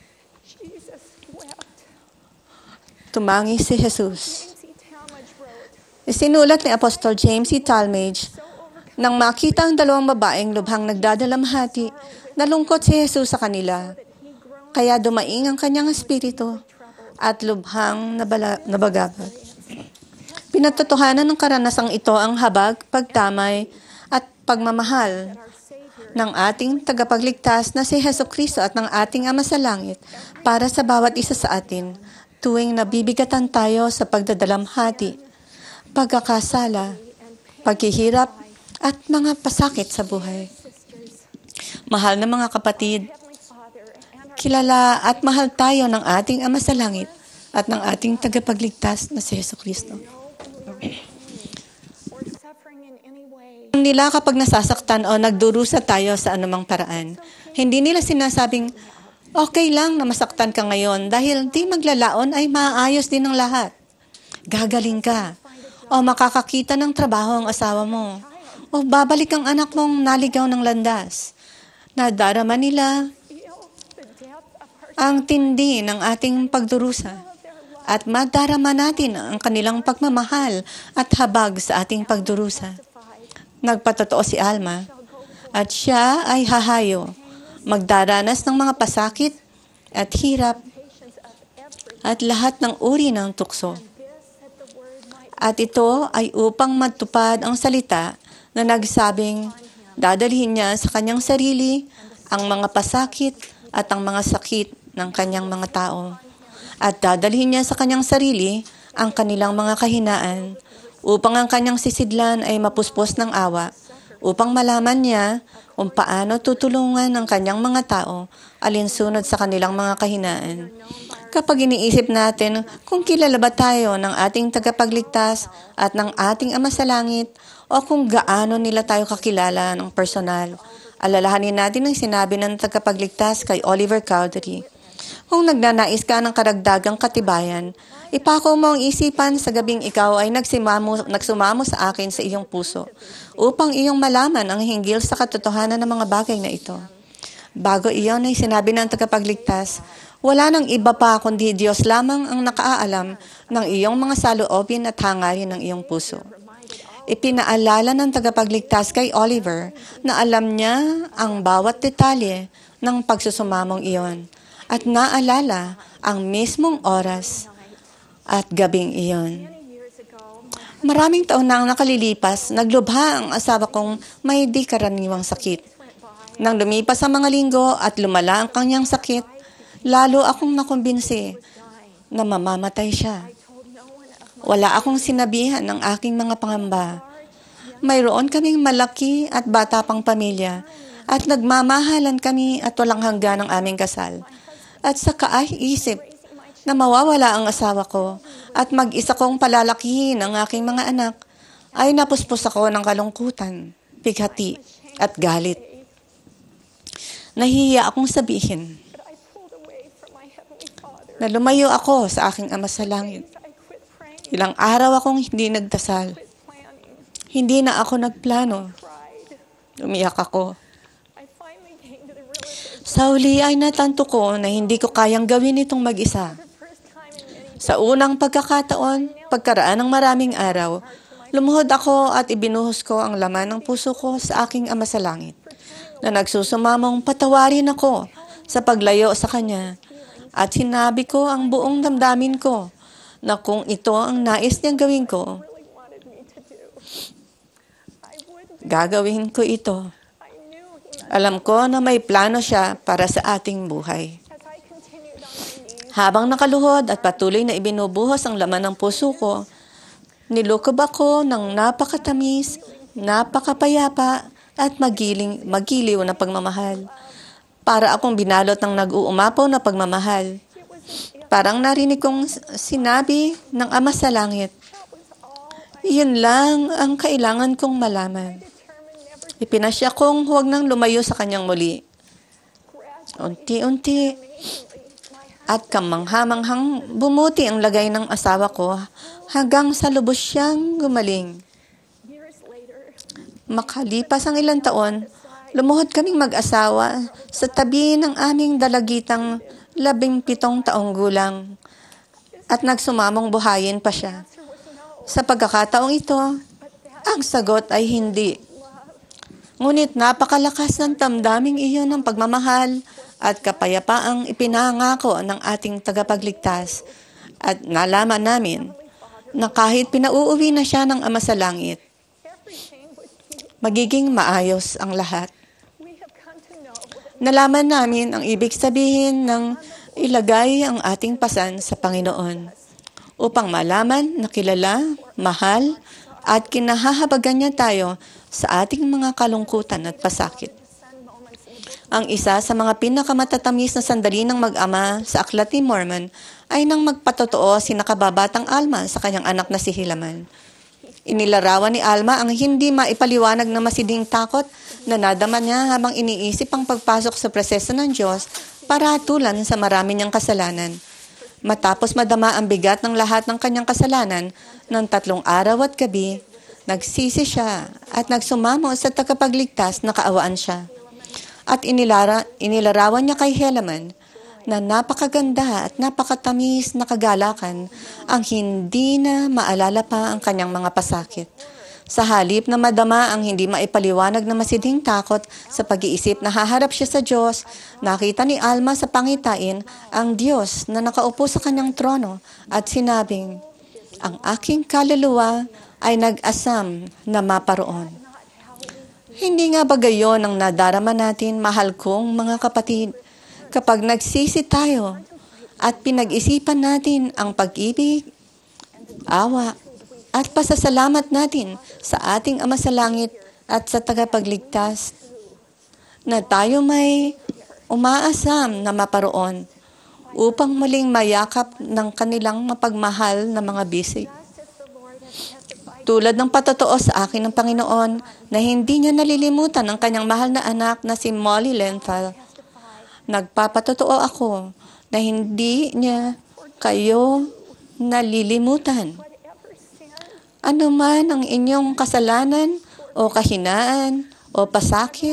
Tumangis si Jesus. Isinulat ni Apostol James E. Talmage, nang makita ang 2 babaeng lubhang nagdadalamhati, nalungkot si Jesus sa kanila. Kaya dumaing ang kanyang espiritu at lubhang nabagabat. Pinatotohanan ng karanasang ito ang habag, pagtamay at pagmamahal ng ating tagapagligtas na si Jesucristo at ng ating Ama sa Langit para sa bawat isa sa atin tuwing nabibigatan tayo sa pagdadalamhati, pagkakasala, paghihirap, at mga pasakit sa buhay. Mahal na mga kapatid, kilala at mahal tayo ng ating Ama sa Langit at ng ating tagapagligtas na si Jesucristo. Nila kapag nasasaktan o nagdurusa tayo sa anumang paraan, hindi nila sinasabing, okay lang na masaktan ka ngayon dahil di maglalaon ay maayos din ang lahat. Gagaling ka. O makakakita ng trabaho ang asawa mo. O babalik ang anak mong naligaw ng landas. Nadarama nila ang tindi ng ating pagdurusa. At madarama natin ang kanilang pagmamahal at habag sa ating pagdurusa. Nagpatotoo si Alma. At siya ay hahayo. Magdaranas ng mga pasakit at hirap at lahat ng uri ng tukso. At ito ay upang matupad ang salita na nagsabing dadalhin niya sa kanyang sarili ang mga pasakit at ang mga sakit ng kanyang mga tao. At dadalhin niya sa kanyang sarili ang kanilang mga kahinaan upang ang kanyang sisidlan ay mapuspos ng awa, upang malaman niya kung paano tutulungan ang kanyang mga tao alinsunod sa kanilang mga kahinaan. Kapag iniisip natin kung kilala ba tayo ng ating tagapagligtas at ng ating Ama sa Langit o kung gaano nila tayo kakilala ng personal, alalahanin natin ang sinabi ng tagapagligtas kay Oliver Cowdery. Kung nagnanais ka ng karagdagang katibayan, ipako mo ang isipan sa gabing ikaw ay nagsumamo sa akin sa iyong puso upang iyong malaman ang hinggil sa katotohanan ng mga bagay na ito. Bago iyon ay sinabi ng tagapagligtas, wala nang iba pa kundi Diyos lamang ang nakaalam ng iyong mga saloobin at hangarin ng iyong puso. Ipinaalala ng tagapagligtas kay Oliver na alam niya ang bawat detalye ng pagsusumamong iyon at naalala ang mismong oras at gabing iyon. Maraming taon na ang nakalilipas, naglubha ang asawa kong may di karaniwang sakit. Nang lumipas ang mga linggo at lumala ang kanyang sakit, lalo akong nakumbinsi na mamamatay siya. Wala akong sinabihan ng aking mga pangamba. Mayroon kaming malaki at bata pang pamilya at nagmamahalan kami at walang hanggan ang aming kasal. At sa kaisip na mawawala ang asawa ko at mag-isa kong palalakihin ang aking mga anak, ay napuspos ako ng kalungkutan, bighati at galit. Nahihiya akong sabihin na lumayo ako sa aking Ama sa Langit. Ilang araw akong hindi nagdasal. Hindi na ako nagplano. Umiyak ako. Sa huli ay natanto ko na hindi ko kayang gawin itong mag-isa. Sa unang pagkakataon, pagkaraan ng maraming araw, lumuhod ako at ibinuhos ko ang laman ng puso ko sa aking Ama sa Langit, na nagsusumamong patawarin ako sa paglayo sa Kanya At sinabi ko ang buong damdamin ko na kung ito ang nais niyang gawin ko, gagawin ko ito. Alam ko na may plano siya para sa ating buhay. Habang nakaluhod at patuloy na ibinubuhos ang laman ng puso ko, nilukob ako ng napakatamis, napakapayapa at magiliw na pagmamahal. Para akong binalot ng nag-uumapaw na pagmamahal. Parang narinig kong sinabi ng Ama sa Langit, "Iyon lang ang kailangan kong malaman." Ipinasya kong huwag nang lumayo sa kanyang muli. Unti-unti at kamangha-manghang bumuti ang lagay ng asawa ko hanggang sa lubos siyang gumaling. Makalipas ang ilang taon, lumuhod kaming mag-asawa sa tabi ng aming dalagitang 17 taong gulang at nagsumamong buhayin pa siya. Sa pagkakataong ito, ang sagot ay hindi. Ngunit napakalakas ng damdaming iyon ng pagmamahal at kapayapaang ipinangako ng ating tagapagligtas at nalaman namin na kahit pinauuwi na siya ng Ama sa Langit, magiging maayos ang lahat. Nalaman namin ang ibig sabihin ng ilagay ang ating pasan sa Panginoon upang malaman na kilala, mahal, at kinahahabagan niya tayo sa ating mga kalungkutan at pasakit. Ang isa sa mga pinakamatatamis na sandali ng mag-ama sa Aklat ni Mormon ay nang magpatotoo si nakababatang Alma sa kanyang anak na si Helaman. Inilarawan ni Alma ang hindi maipaliwanag na masiding takot na nadama niya habang iniisip ang pagpasok sa proseso ng Diyos para hatulan sa marami niyang kasalanan. Matapos madama ang bigat ng lahat ng kanyang kasalanan, ng 3 araw at gabi, nagsisi siya at nagsumamo sa tagapagligtas na kaawaan siya. At inilarawan niya kay Helaman na napakaganda at napakatamis na kagalakan ang hindi na maalala pa ang kanyang mga pasakit. Sa halip na madama ang hindi maipaliwanag na masidhing takot sa pag-iisip na haharap siya sa Diyos, nakita ni Alma sa pangitain ang Diyos na nakaupo sa kanyang trono at sinabing, "Ang aking kaluluwa ay nag-asam na maparoon." Hindi nga ba gayon ang nadarama natin, mahal kong mga kapatid, kapag nagsisi tayo at pinag-isipan natin ang pag-ibig, awa, at pasasalamat natin sa ating Ama sa Langit at sa tagapagligtas, na tayo may umaasam na maparoon upang muling mayakap ng kanilang mapagmahal na mga bisig. Tulad ng patotoo sa akin ng Panginoon na hindi niya nalilimutan ang kanyang mahal na anak na si Molly Lenthal, nagpapatotoo ako na hindi niya kayo nalilimutan. Ano man ang inyong kasalanan o kahinaan o pasakit,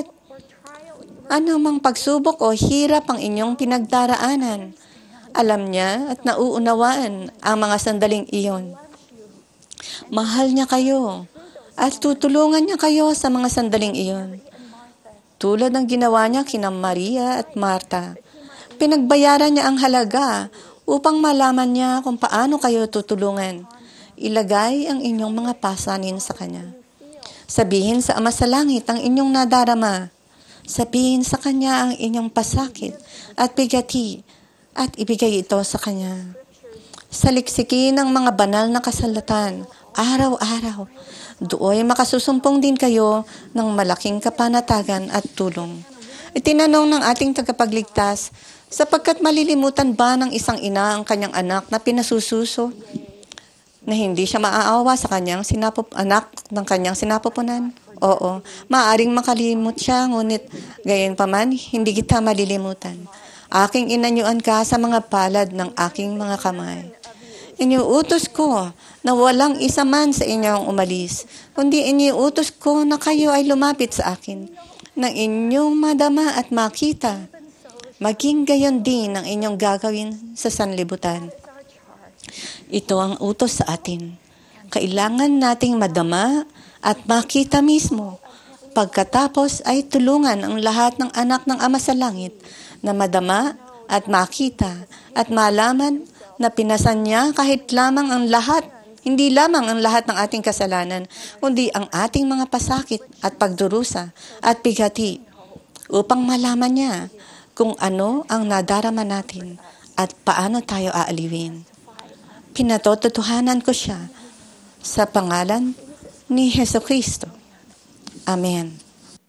ano mang pagsubok o hirap ang inyong pinagdaraanan, alam niya at nauunawaan ang mga sandaling iyon. Mahal niya kayo at tutulungan niya kayo sa mga sandaling iyon. Tulad ng ginawa niya kina Maria at Marta, pinagbayaran niya ang halaga upang malaman niya kung paano kayo tutulungan. Ilagay ang inyong mga pasanin sa Kanya. Sabihin sa Ama sa Langit ang inyong nadarama. Sabihin sa Kanya ang inyong pasakit at bigati at ibigay ito sa Kanya. Saliksikin ang mga banal na kasalatan araw-araw. Doon makasusumpong din kayo ng malaking kapanatagan at tulong. Itinanong ng ating tagapagligtas, sapagkat malilimutan ba ng isang ina ang kanyang anak na pinasususo, na hindi siya maaawa sa kanyang anak ng kanyang sinapupunan? Oo, maaaring makalimot siya, ngunit gayon pa man, hindi kita malilimutan. Aking inanyuan ka sa mga palad ng aking mga kamay. Iniuutos ko na walang isa man sa inyong umalis, kundi iniuutos ko na kayo ay lumapit sa akin, na inyong madama at makita. Maging gayon din ang inyong gagawin sa sanlibutan. Ito ang utos sa atin. Kailangan nating madama at makita mismo. Pagkatapos ay tulungan ang lahat ng anak ng Ama sa Langit na madama at makita at malaman na pinasan niya kahit lamang ang lahat, hindi lamang ang lahat ng ating kasalanan, kundi ang ating mga pasakit at pagdurusa at bigati upang malaman niya kung ano ang nadarama natin at paano tayo aaliwin. Pinatototohanan ko siya sa pangalan ni Jesucristo. Amen.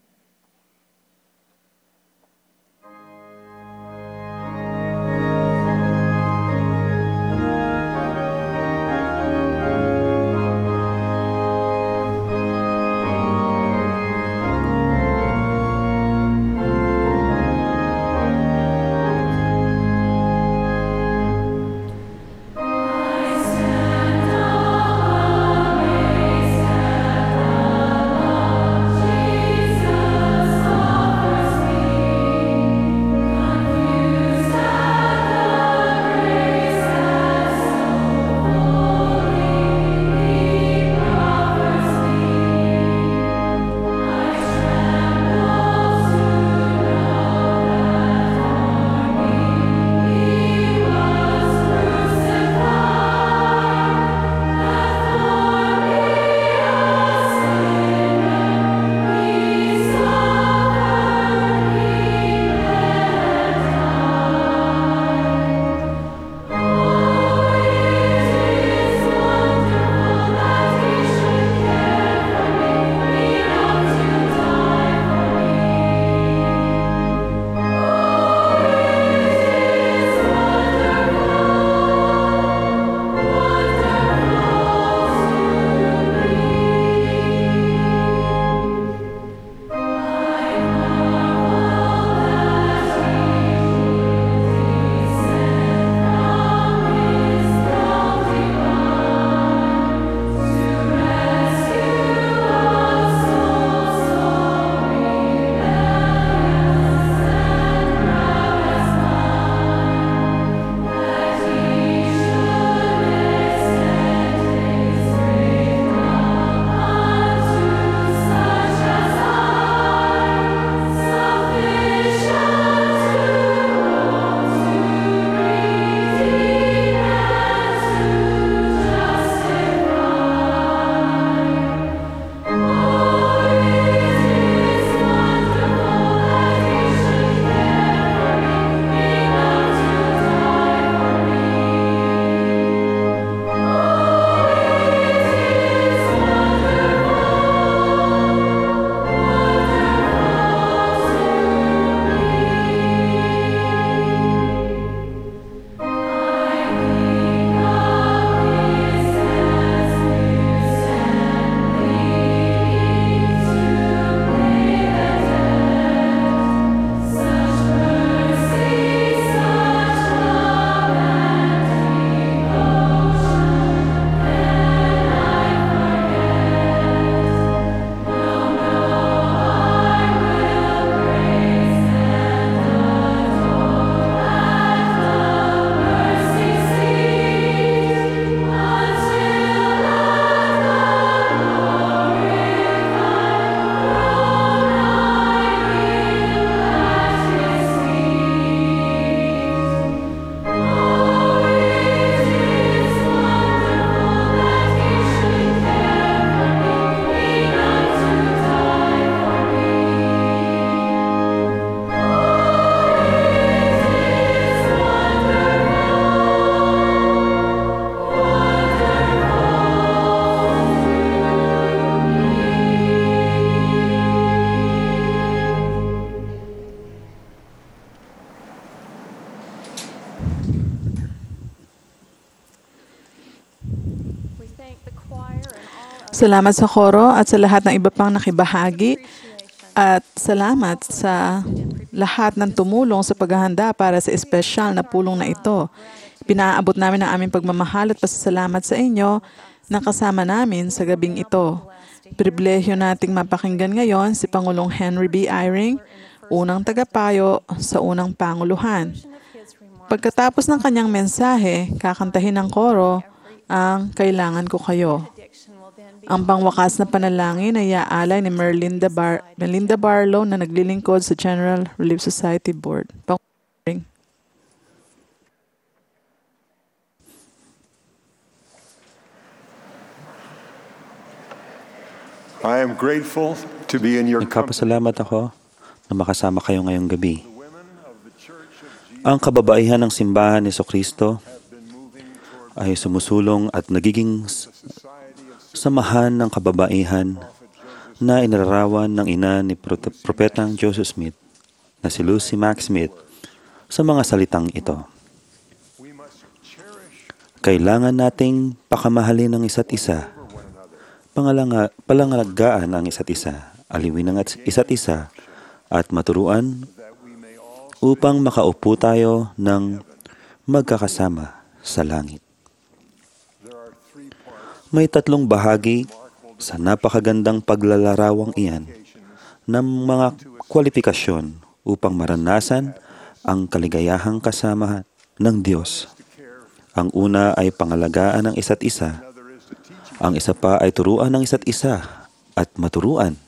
Salamat sa koro at sa lahat ng iba pang nakibahagi. At salamat sa lahat ng tumulong sa paghahanda para sa espesyal na pulong na ito. Pinaabot namin ang aming pagmamahal at pasasalamat sa inyo na kasama namin sa gabing ito. Pribilehyo nating mapakinggan ngayon si Pangulong Henry B. Eyring, unang tagapayo sa unang Panguluhan. Pagkatapos ng kanyang mensahe, kakantahin ng koro ang Kailangan Ko Kayo. Ang pangwakas na panalangin ay iaalay ni Melinda Barlow na naglilingkod sa General Relief Society Board. I am grateful to be in your company. Nagpapasalamat ako na makasama kayo ngayong gabi. Ang kababaihan ng simbahan ni Jesucristo ay sumusulong at nagiging samahan ng kababaihan na inilarawan ng ina ni Propetang Joseph Smith na si Lucy Mack Smith sa mga salitang ito. Kailangan nating pakamahalin ang isa't isa, palangalagaan ang isa't isa, aliwin ang isa't isa, at maturuan upang makaupo tayo ng magkakasama sa langit. May 3 bahagi sa napakagandang paglalarawang iyan ng mga kwalifikasyon upang maranasan ang kaligayahang kasama ng Diyos. Ang una ay pangalagaan ng isa't isa. Ang isa pa ay turuan ng isa't isa at maturuan.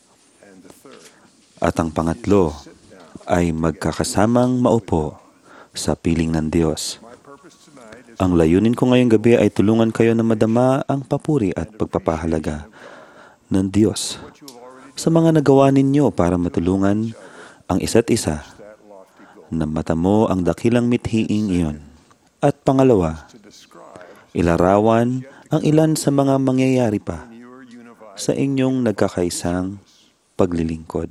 At ang pangatlo ay magkakasamang maupo sa piling ng Diyos. Ang layunin ko ngayong gabi ay tulungan kayo na madama ang papuri at pagpapahalaga ng Diyos sa mga nagawa ninyo para matulungan ang isa't isa na matamo ang dakilang mithiing iyon. At pangalawa, ilarawan ang ilan sa mga mangyayari pa sa inyong nagkakaisang paglilingkod.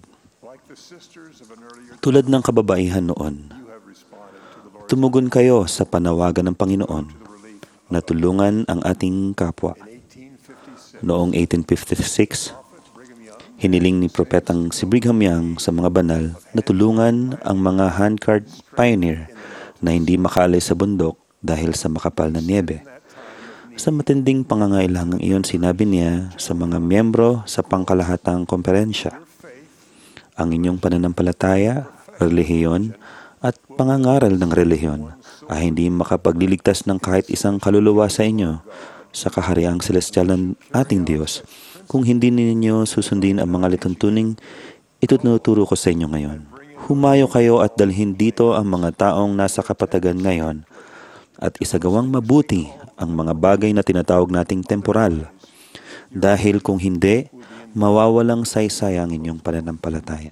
Tulad ng kababaihan noon, tumugon kayo sa panawagan ng Panginoon na tulungan ang ating kapwa. Noong 1856, hiniling ni Propetang si Brigham Young sa mga banal na tulungan ang mga handcart pioneer na hindi makaalis sa bundok dahil sa makapal na niebe. Sa matinding pangangailangang iyon, sinabi niya sa mga miyembro sa pangkalahatang komperensya, ang inyong pananampalataya, relihiyon, at pangangaral ng relihiyon ay hindi makapagliligtas ng kahit isang kaluluwa sa inyo sa kahariang celestial ng ating Diyos kung hindi ninyo susundin ang mga lituntuning ituturo ko sa inyo ngayon. Humayo kayo at dalhin dito ang mga taong nasa kapatagan ngayon at isagawang mabuti ang mga bagay na tinatawag nating temporal. Dahil kung hindi, mawawalang saysay ang inyong pananampalataya.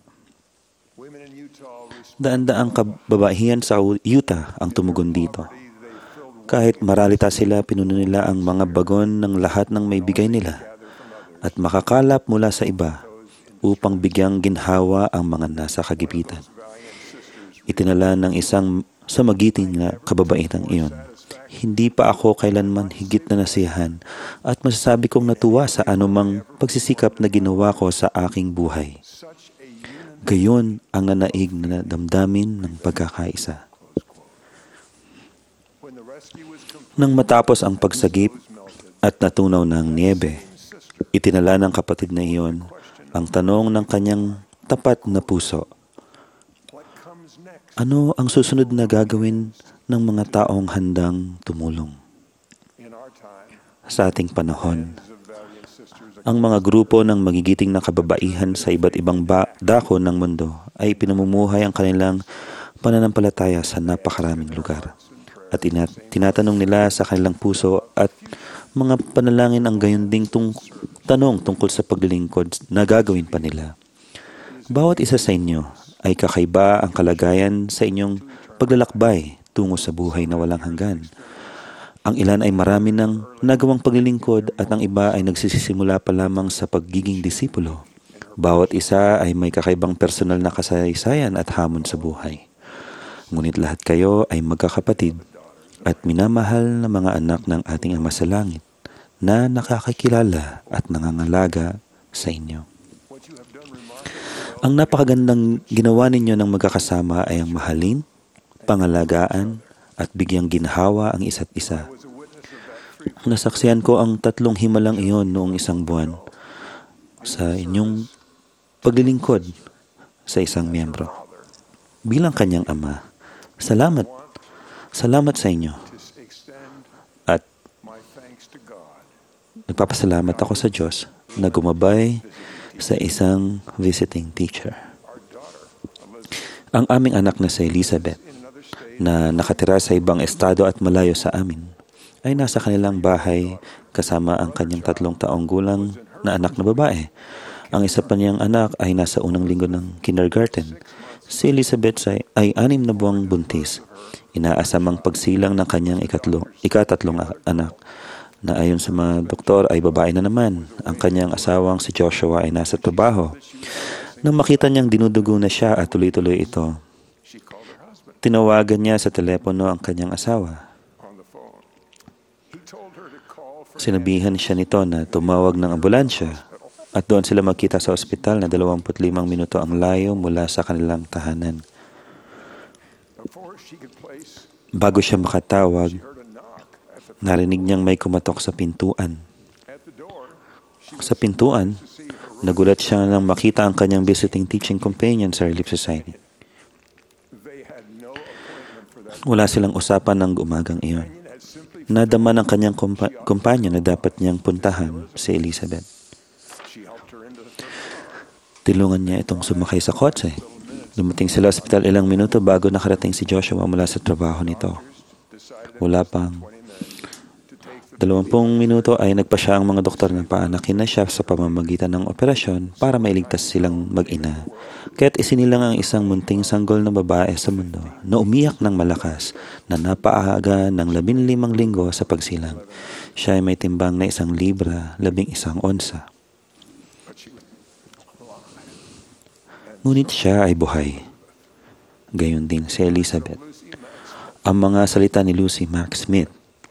Daan-daang kababaihan sa Utah ang tumugon dito. Kahit maralita sila, pinuno nila ang mga bagon ng lahat ng may bigay nila at makakalap mula sa iba upang bigyang ginhawa ang mga nasa kagipitan. Itinala ng isang sa magiting na kababaitang iyon. Hindi pa ako kailanman higit na nasiyahan at masasabi kong natuwa sa anumang pagsisikap na ginawa ko sa aking buhay. Gayon ang nanaig na damdamin ng pagkakaisa. Nang matapos ang pagsagip at natunaw ng niebe, itinala ng kapatid na iyon ang tanong ng kanyang tapat na puso. Ano ang susunod na gagawin ng mga taong handang tumulong? Sa ating panahon, ang mga grupo ng magigiting na kababaihan sa iba't ibang dako ng mundo ay pinamumuhay ang kanilang pananampalataya sa napakaraming lugar. At tinatanong nila sa kanilang puso at mga panalangin ang gayon ding tanong tungkol sa paglilingkod na gagawin pa nila. Bawat isa sa inyo ay kakaiba ang kalagayan sa inyong paglalakbay tungo sa buhay na walang hanggan. Ang ilan ay marami ng nagawang paglilingkod at ang iba ay nagsisimula pa lamang sa pagiging disipulo. Bawat isa ay may kakaibang personal na kasaysayan at hamon sa buhay. Ngunit lahat kayo ay magkakapatid at minamahal na mga anak ng ating Ama sa Langit na nakakakilala at nangangalaga sa inyo. Ang napakagandang ginawa ninyo ng magkakasama ay ang mahalin, pangalagaan, at bigyang ginhawa ang isa't isa. Nasaksihan ko ang 3 himalang iyon noong isang buwan sa inyong paglilingkod sa isang miyembro. Bilang kanyang ama, salamat sa inyo. At nagpapasalamat ako sa Diyos na gumabay sa isang visiting teacher. Ang aming anak na si Elizabeth, na nakatira sa ibang estado at malayo sa amin, ay nasa kanilang bahay kasama ang kanyang 3 taong gulang na anak na babae. Ang isa pa niyang anak ay nasa unang linggo ng kindergarten. Si Elizabeth ay 6 na buwang buntis. Inaasamang pagsilang ng kanyang ikatatlong anak, na ayon sa mga doktor ay babae na naman. Ang kanyang asawang si Joshua ay nasa trabaho. Nang makita niyang dinudugo na siya at tuloy-tuloy ito, tinawagan niya sa telepono ang kanyang asawa. Sinabihan siya nito na tumawag ng ambulansya at doon sila magkita sa ospital na 25 minuto ang layo mula sa kanilang tahanan. Bago siya makatawag, narinig niyang may kumatok sa pintuan. Sa pintuan, nagulat siya nang makita ang kanyang visiting teaching companion sa Relief Society. Wala silang usapan ng umagang iyon. Nadama ng kanyang kumpanya na dapat niyang puntahan si Elizabeth. Tilungan niya itong sumakay sa kotse. Dumating sila sa ospital ilang minuto bago nakarating si Joshua mula sa trabaho nito. Wala pang 20 minuto ay nagpa siya ang mga doktor na paanakin na siya sa pamamagitan ng operasyon para mailigtas silang mag-ina. Kaya't isinilang ang isang munting sanggol na babae sa mundo na umiyak ng malakas na napaaga ng 15 linggo sa pagsilang. Siya ay may timbang na 1 libra, 11 onsa. Ngunit siya ay buhay. Gayon din si Elizabeth. Ang mga salita ni Lucy Mack Smith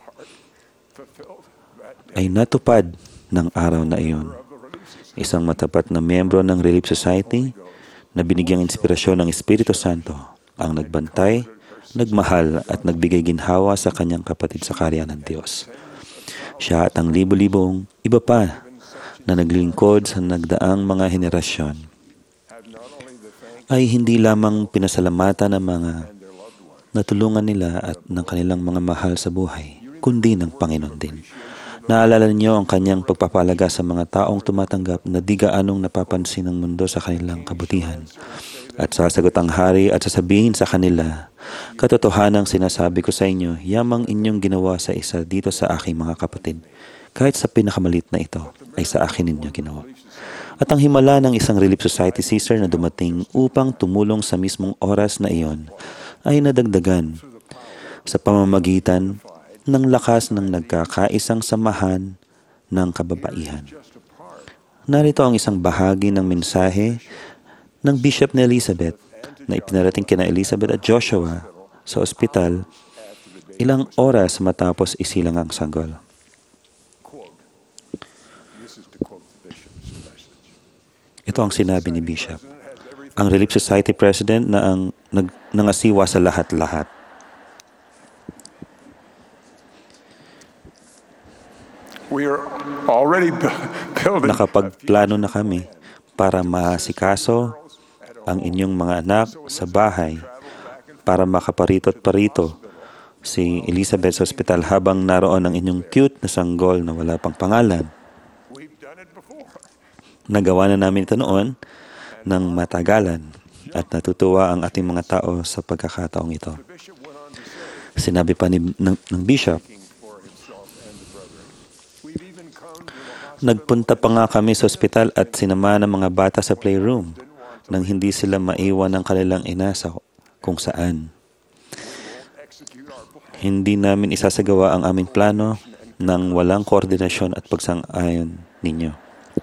ay natupad ng araw na iyon. Isang matapat na miyembro ng Relief Society na binigyang inspirasyon ng Espiritu Santo ang nagbantay, nagmahal at nagbigay ginhawa sa kanyang kapatid sa kaharian ng Diyos. Siya at ang libo-libong iba pa na naglingkod sa nagdaang mga henerasyon ay hindi lamang pinasalamatan ng mga natulungan nila at ng kanilang mga mahal sa buhay, kundi ng Panginoon din. Naalala niyo ang kanyang pagpapalaga sa mga taong tumatanggap na di gaanong napapansin ng mundo sa kanilang kabutihan. At sasagot ang hari at sasabihin sa kanila, "Katotohanang sinasabi ko sa inyo, yamang inyong ginawa sa isa dito sa aking mga kapatid, kahit sa pinakamalit na ito, ay sa akin ninyo ginawa." At ang himala ng isang Relief Society sister na dumating upang tumulong sa mismong oras na iyon ay nadagdagan sa pamamagitan ng lakas ng nagkakaisang samahan ng kababaihan. Narito ang isang bahagi ng mensahe ng Bishop na Elizabeth na ipinarating kina Elizabeth at Joshua sa ospital ilang oras matapos isilang ang sanggol. Ito ang sinabi ni Bishop, ang Relief Society President na ang nangasiwa sa lahat-lahat. We are already building. Nakapagplano na kami para maasikaso ang inyong mga anak sa bahay para makaparito-parito si Elizabeth sa ospital habang naroon ang inyong cute na sanggol na wala pang pangalan. Nagawa na namin ito noon ng matagalan at natutuwa ang ating mga tao sa pagkakataong ito. Sinabi pa ng Bishop, nagpunta pa nga kami sa ospital at sinama ng mga bata sa playroom nang hindi sila maiwan ng kanilang ina sa kung saan. Hindi namin isasagawa ang aming plano nang walang koordinasyon at pagsang-ayon ninyo.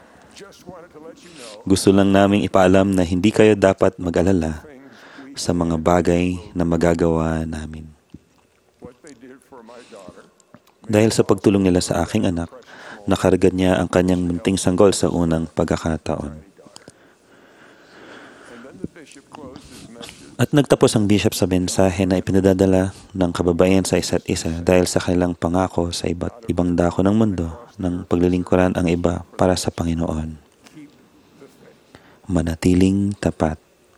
Gusto lang naming ipaalam na hindi kayo dapat mag-alala sa mga bagay na magagawa namin. Dahil sa pagtulong nila sa aking anak, nakaragad niya ang kanyang munting sanggol sa unang pagkakataon. At nagtapos ang bishop sa mensahe na ipinadadala ng kababaihan sa isa't isa dahil sa kanilang pangako sa iba't ibang dako ng mundo ng paglilingkuran ang iba para sa Panginoon. Manatiling tapat.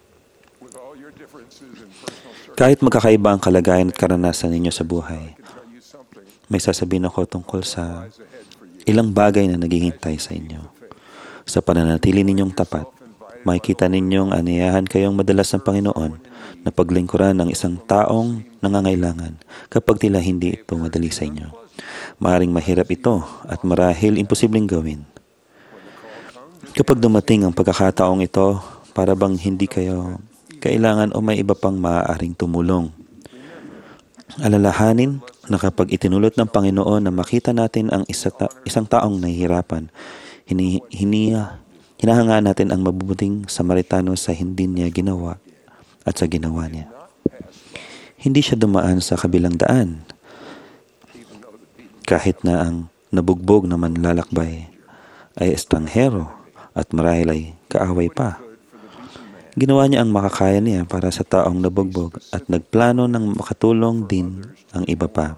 Kahit magkakaiba ang kalagayan at karanasan ninyo sa buhay, may sasabihin ako tungkol sa ilang bagay na naghihintay sa inyo. Sa pananatili ninyong tapat, makikita ninyong aniyahan kayong madalas ng Panginoon na paglingkuran ng isang taong nangangailangan kapag tila hindi ito madali sa inyo. Maaaring mahirap ito at marahil imposibleng gawin. Kapag dumating ang pagkakataong ito, para bang hindi kayo kailangan o may iba pang maaaring tumulong. Alalahanin na kapag itinulot ng Panginoon na makita natin ang isang taong nahihirapan, hinahangaan natin ang mabubuting Samaritano sa hindi niya ginawa at sa ginawa niya. Hindi siya dumaan sa kabilang daan, kahit na ang nabugbog na manlalakbay ay estranghero at marahil ay kaaway pa. Ginawa niya ang makakaya niya para sa taong nabugbog at nagplano ng makatulong din ang iba pa.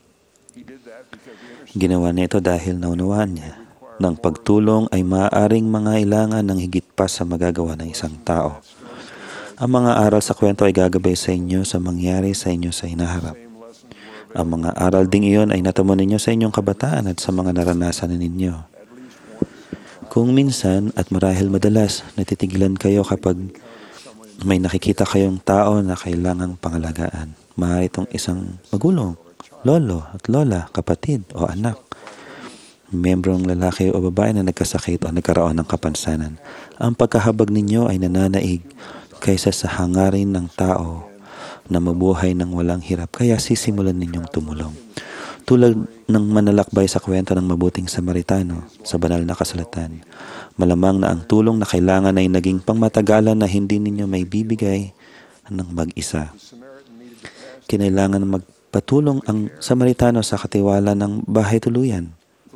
Ginawa niya ito dahil naunawaan niya na ang pagtulong ay maaaring mangailangan ng higit pa sa magagawa ng isang tao. Ang mga aral sa kwento ay gagabay sa inyo sa mangyari sa inyo sa hinaharap. Ang mga aral ding iyon ay natamo ninyo sa inyong kabataan at sa mga naranasan ninyo. Kung minsan at marahil madalas natitigilan kayo kapag may nakikita kayong tao na kailangang pangalagaan. Maaari itong isang magulang, lolo at lola, kapatid o anak, membrong lalaki o babae na nagkasakit o nagkaroon ng kapansanan. Ang pagkahabag ninyo ay nananaig kaysa sa hangarin ng tao na mabuhay ng walang hirap, kaya sisimulan ninyong tumulong. Tulad ng manlalakbay sa kwento ng mabuting Samaritano sa banal na kasulatan, malamang na ang tulong na kailangan ay naging pangmatagalan na hindi ninyo may bibigay ng mag-isa. Kinailangan magpatulong ang Samaritano sa katiwala ng bahay tuluyan.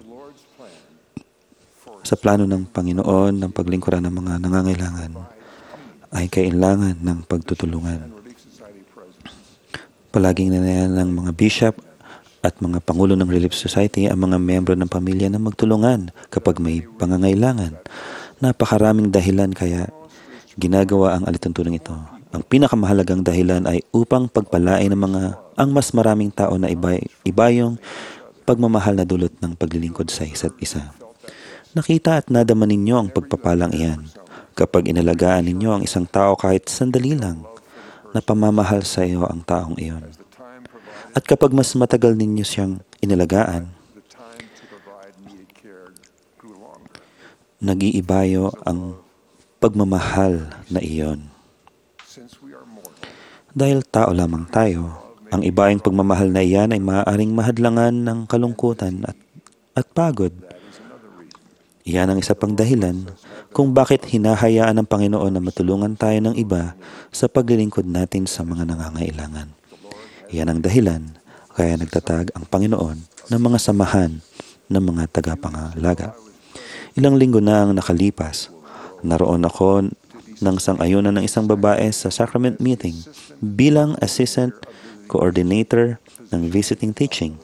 Sa plano ng Panginoon ng paglingkuran ng mga nangangailangan ay kailangan ng pagtutulungan. Palaging nanayan ng mga bishop at mga pangulo ng Relief Society ang mga membro ng pamilya na magtulungan kapag may pangangailangan. Napakaraming dahilan kaya ginagawa ang alituntunin ito. Ang pinakamahalagang dahilan ay upang pagpalain ang mas maraming tao na iba yung pagmamahal na dulot ng paglilingkod sa isa't isa. Nakita at nadama ninyo ang pagpapalang iyan kapag inalagaan ninyo ang isang tao kahit sandali lang na pamamahal sa iyo ang taong iyon. At kapag mas matagal ninyo siyang inalagaan, nag-iibayo ang pagmamahal na iyon. Dahil tao lamang tayo, ang ibayong pagmamahal na iyan ay maaaring mahadlangan ng kalungkutan at pagod. Iyan ang isa pang dahilan kung bakit hinahayaan ng Panginoon na matulungan tayo ng iba sa paglilingkod natin sa mga nangangailangan. Iyan ang dahilan kaya nagtatag ang Panginoon ng mga samahan ng mga tagapangalaga. Ilang linggo na ang nakalipas, naroon ako ng sang-ayunan ng isang babae sa sacrament meeting bilang assistant coordinator ng visiting teaching.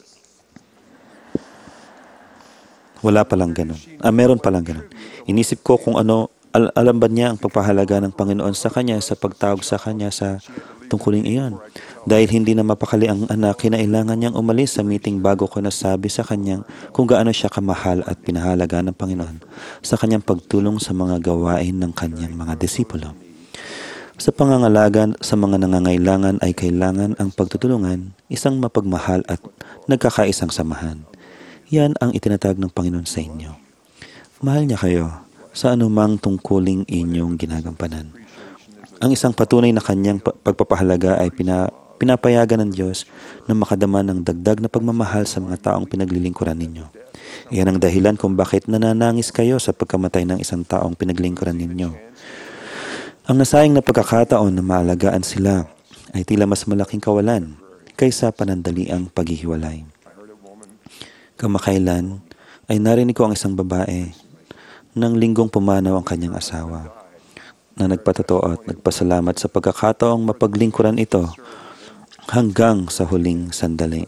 Wala palang ganun. Meron palang ganun. Inisip ko kung alam ba niya ang pagpahalaga ng Panginoon sa kanya sa pagtawag sa kanya sa tungkulin iyon. Dahil hindi na mapakali ang anak, kinailangan niyang umalis sa meeting bago ko nasabi sa kanyang kung gaano siya kamahal at pinahalaga ng Panginoon sa kanyang pagtulong sa mga gawain ng kanyang mga disipulo. Sa pangangalaga sa mga nangangailangan ay kailangan ang pagtutulungan, isang mapagmahal at nagkakaisang samahan. Yan ang itinatag ng Panginoon sa inyo. Mahal niya kayo sa anumang tungkuling inyong ginagampanan. Ang isang patunay na kanyang pagpapahalaga ay pinapayagan ng Diyos na makadama ng dagdag na pagmamahal sa mga taong pinaglilingkuran ninyo. Iyan ang dahilan kung bakit nananangis kayo sa pagkamatay ng isang taong pinaglilingkuran ninyo. Ang nasayang na pagkakataon na maalagaan sila ay tila mas malaking kawalan kaysa panandaliang paghihiwalay. Kamakailan ay narinig ko ang isang babae nang linggong pumanaw ang kanyang asawa na nagpatotoo at nagpasalamat sa pagkakataong mapaglingkuran ito hanggang sa huling sandali.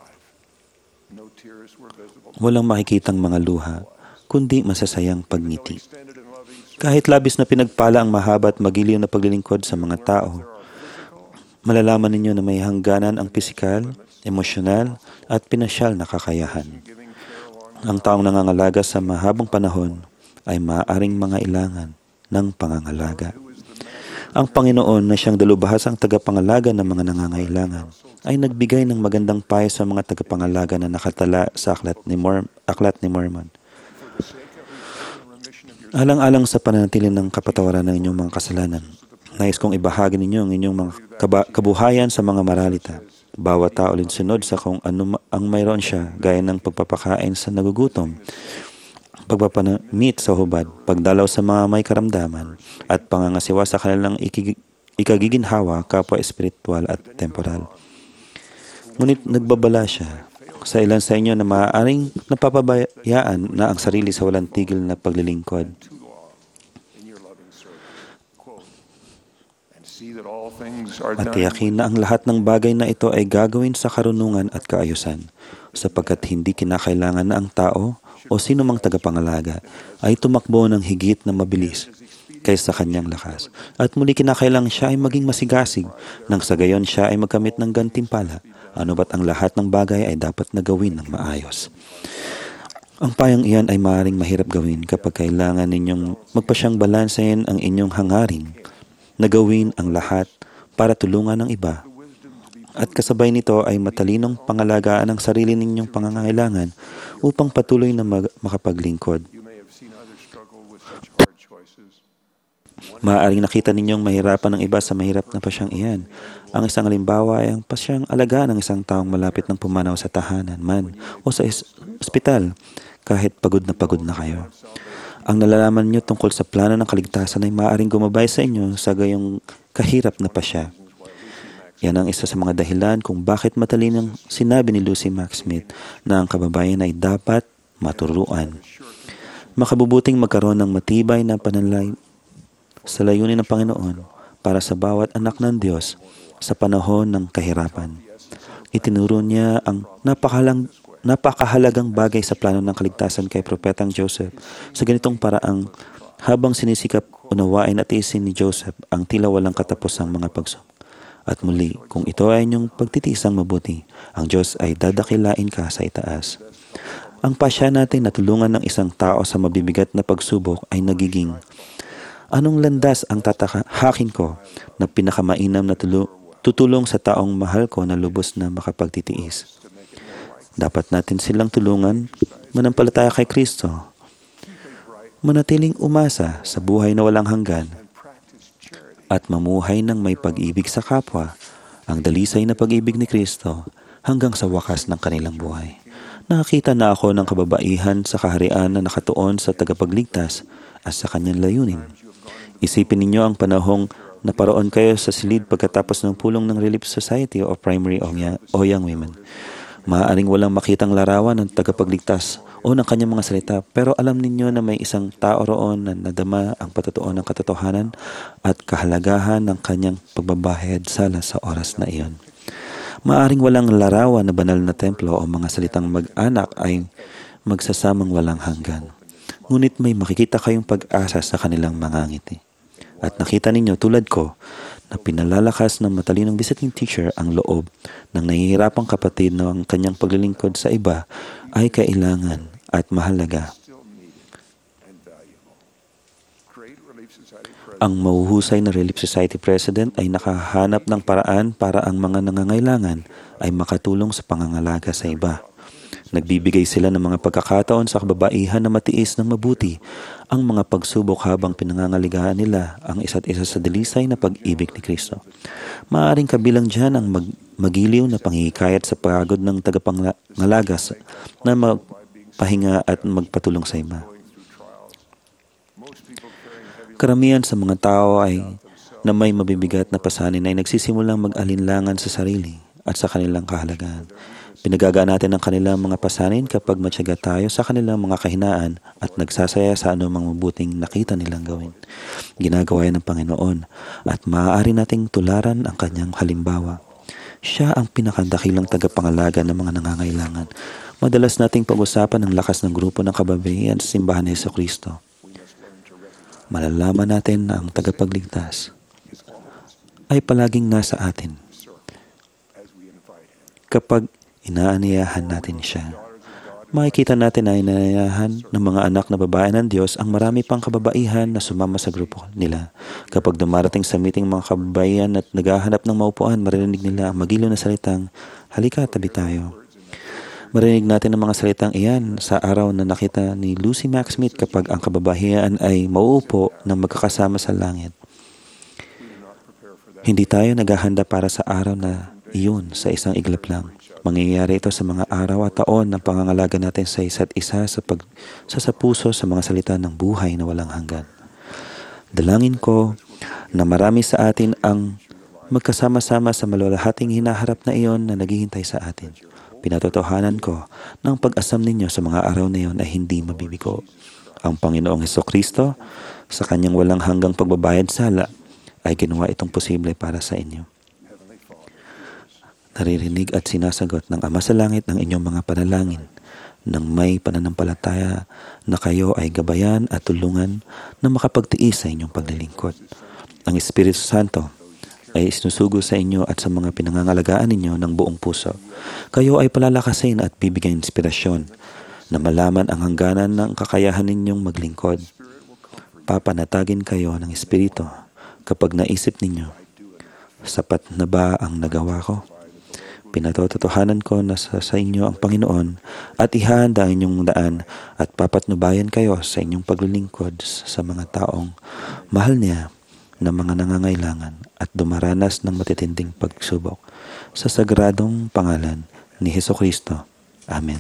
Walang makikitang mga luha, kundi masasayang pagngiti. Kahit labis na pinagpala ang mahaba at magiliw na paglilingkod sa mga tao, malalaman ninyo na may hangganan ang pisikal, emosyonal at pinasyal na kakayahan. Ang taong nangangalaga sa mahabang panahon ay maaaring mangailangan ng pangangalaga. Ang Panginoon na siyang dalubhasang tagapangalaga ng mga nangangailangan ay nagbigay ng magandang payo sa mga tagapangalaga na nakatala sa Aklat ni Mormon. Alang-alang sa pananatili ng kapatawaran ng inyong mga kasalanan, nais kong ibahagi ninyo ang inyong mga kabuhayan sa mga maralita. Bawat tao linsunod sa kung ano ang mayroon siya, gaya ng pagpapakain sa nagugutom, pagpapanamit sa hubad, pagdalaw sa mga may karamdaman, at pangangasiwa sa kanilang ikagiginhawa, kapwa espiritual at temporal. Ngunit nagbabala siya sa ilan sa inyo na maaaring napapabayaan na ang sarili sa walang tigil na paglilingkod. At tiyakin na ang lahat ng bagay na ito ay gagawin sa karunungan at kaayusan, sapagkat hindi kinakailangan na ang tao o sino mang tagapangalaga ay tumakbo ng higit na mabilis kaysa kanyang lakas. At muli kinakailangan siya ay maging masigasig, nang sa gayon siya ay magkamit ng gantimpala. Ano ba't ang lahat ng bagay ay dapat na gawin ng maayos. Ang payang iyan ay maaaring mahirap gawin kapag kailangan ninyong magpasyang balansehin ang inyong hangaring na gawin ang lahat para tulungan ng iba. At kasabay nito ay matalinong pangalagaan ang sarili ninyong pangangailangan upang patuloy na makapaglingkod. Maaaring nakita ninyong mahirapan ng iba sa mahirap na pasyang iyan. Ang isang halimbawa ay ang pasyang alagaan ng isang taong malapit ng pumanaw sa tahanan man o sa ospital, kahit pagod na kayo. Ang nalalaman niyo tungkol sa plano ng kaligtasan ay maaaring gumabay sa inyo sa gayong kahirap na pasya. Yan ang isa sa mga dahilan kung bakit matalinang sinabi ni Lucy Mack Smith na ang kababayan ay dapat maturuan. Makabubuting magkaroon ng matibay na panalay sa layunin ng Panginoon para sa bawat anak ng Diyos sa panahon ng kahirapan. Itinuro niya ang napakahalagang bagay sa plano ng kaligtasan kay Propetang Joseph sa ganitong paraang habang sinisikap unawain at tiisin ni Joseph ang tila walang katapusang mga pagsubok. At muli, kung ito ay inyong pagtitiisang mabuti, ang Diyos ay dadakilain ka sa itaas. Ang pasya natin na tulungan ng isang tao sa mabibigat na pagsubok ay nagiging, anong landas ang tatahakin ko na pinakamainam na tutulong sa taong mahal ko na lubos na makapagtitiis? Dapat natin silang tulungan manampalataya kay Kristo, manatiling umasa sa buhay na walang hanggan, at mamuhay ng may pag-ibig sa kapwa, ang dalisay na pag-ibig ni Kristo hanggang sa wakas ng kanilang buhay. Nakakita na ako ng kababaihan sa kaharian na nakatuon sa tagapagligtas at sa kanyang layunin. Isipin ninyo ang panahong naparoon kayo sa silid pagkatapos ng pulong ng Relief Society o Primary o Young Women. Maaaring walang makitang larawan ng tagapagligtas o ng kanyang mga salita, pero alam ninyo na may isang tao roon na nadama ang patotoo ng katotohanan at kahalagahan ng kanyang pagbabahid sala sa oras na iyon. Maaaring walang larawan na banal na templo o mga salitang mag-anak ay magsasamang walang hanggan. Ngunit may makikita kayong pag-asa sa kanilang mga ngiti. At nakita ninyo tulad ko na pinalalakas ng matalinong visiting teacher ang loob ng nahihirapang kapatid na ang kanyang paglilingkod sa iba ay kailangan at mahalaga. Ang mahuhusay na Relief Society President ay nakahanap ng paraan para ang mga nangangailangan ay makatulong sa pangangalaga sa iba. Nagbibigay sila ng mga pagkakataon sa kababaihan na matiis ng mabuti ang mga pagsubok habang pinangangaligaan nila ang isa't isa sa dalisay na pag-ibig ni Kristo. Maaaring kabilang dyan ang magiliw na panghihikayat sa pagod ng tagapangalaga na magpahinga at magpatulong sa iba. Karamihan sa mga tao ay na may mabibigat na pasanin ay nagsisimulang mag-alinlangan sa sarili at sa kanilang kahalagahan. Pinagagaan natin ang kanilang mga pasanin kapag matyaga tayo sa kanilang mga kahinaan at nagsasaya sa anumang mabuting nakita nilang gawin. Ginagawa yan ng Panginoon at maaari nating tularan ang kanyang halimbawa. Siya ang pinakadakilang tagapangalaga ng mga nangangailangan. Madalas nating pag-usapan ang lakas ng grupo ng kababaihan sa simbahan ni Jesucristo. Malalaman natin na ang tagapagligtas ay palaging nasa atin kapag inaaniyahan natin siya. Makikita natin na inaaniyahan ng mga anak na babae ng Diyos ang marami pang kababaihan na sumama sa grupo nila. Kapag dumarating sa meeting mga kababaihan at naghahanap ng maupuan, maririnig nila ang magiliw na salitang, "Halika, tabi tayo." Marinig natin ang mga salitang iyan sa araw na nakita ni Lucy Mack Smith kapag ang kababaihان ay mauupo ng magkakasama sa langit. Hindi tayo naghahanda para sa araw na iyon sa isang iglap lang. Mangyayari ito sa mga araw at taon ng pangangalaga natin sa isa't isa sa puso sa mga salita ng buhay na walang hanggan. Dalangin ko na marami sa atin ang magkasama-sama sa malwalhating hinaharap na iyon na naghihintay sa atin. Pinatotohanan ko na ang pag-asam ninyo sa mga araw na iyon ay hindi mabibigo. Ang Panginoong Hesukristo, sa kanyang walang hanggang pagbabayad sala, ay ginawa itong posible para sa inyo. Naririnig at sinasagot ng Ama sa Langit ng inyong mga panalangin nang may pananampalataya na kayo ay gabayan at tulungan na makapagtiis sa inyong paglilingkod. Ang Espiritu Santo ay isinusugo sa inyo at sa mga pinangangalagaan ninyo ng buong puso. Kayo ay palalakasin at bibigyan inspirasyon na malaman ang hangganan ng kakayahan ninyong maglingkod. Papanatagin kayo ng Espiritu kapag naisip ninyo, sapat na ba ang nagawa ko? Pinatotohanan ko na sa inyo ang Panginoon at ihahanda ang inyong daan at papatnubayan kayo sa inyong paglilingkod sa mga taong mahal niya na mga nangangailangan at dumaranas ng matitinding pagsubok sa sagradong pangalan ni Hesukristo. Amen.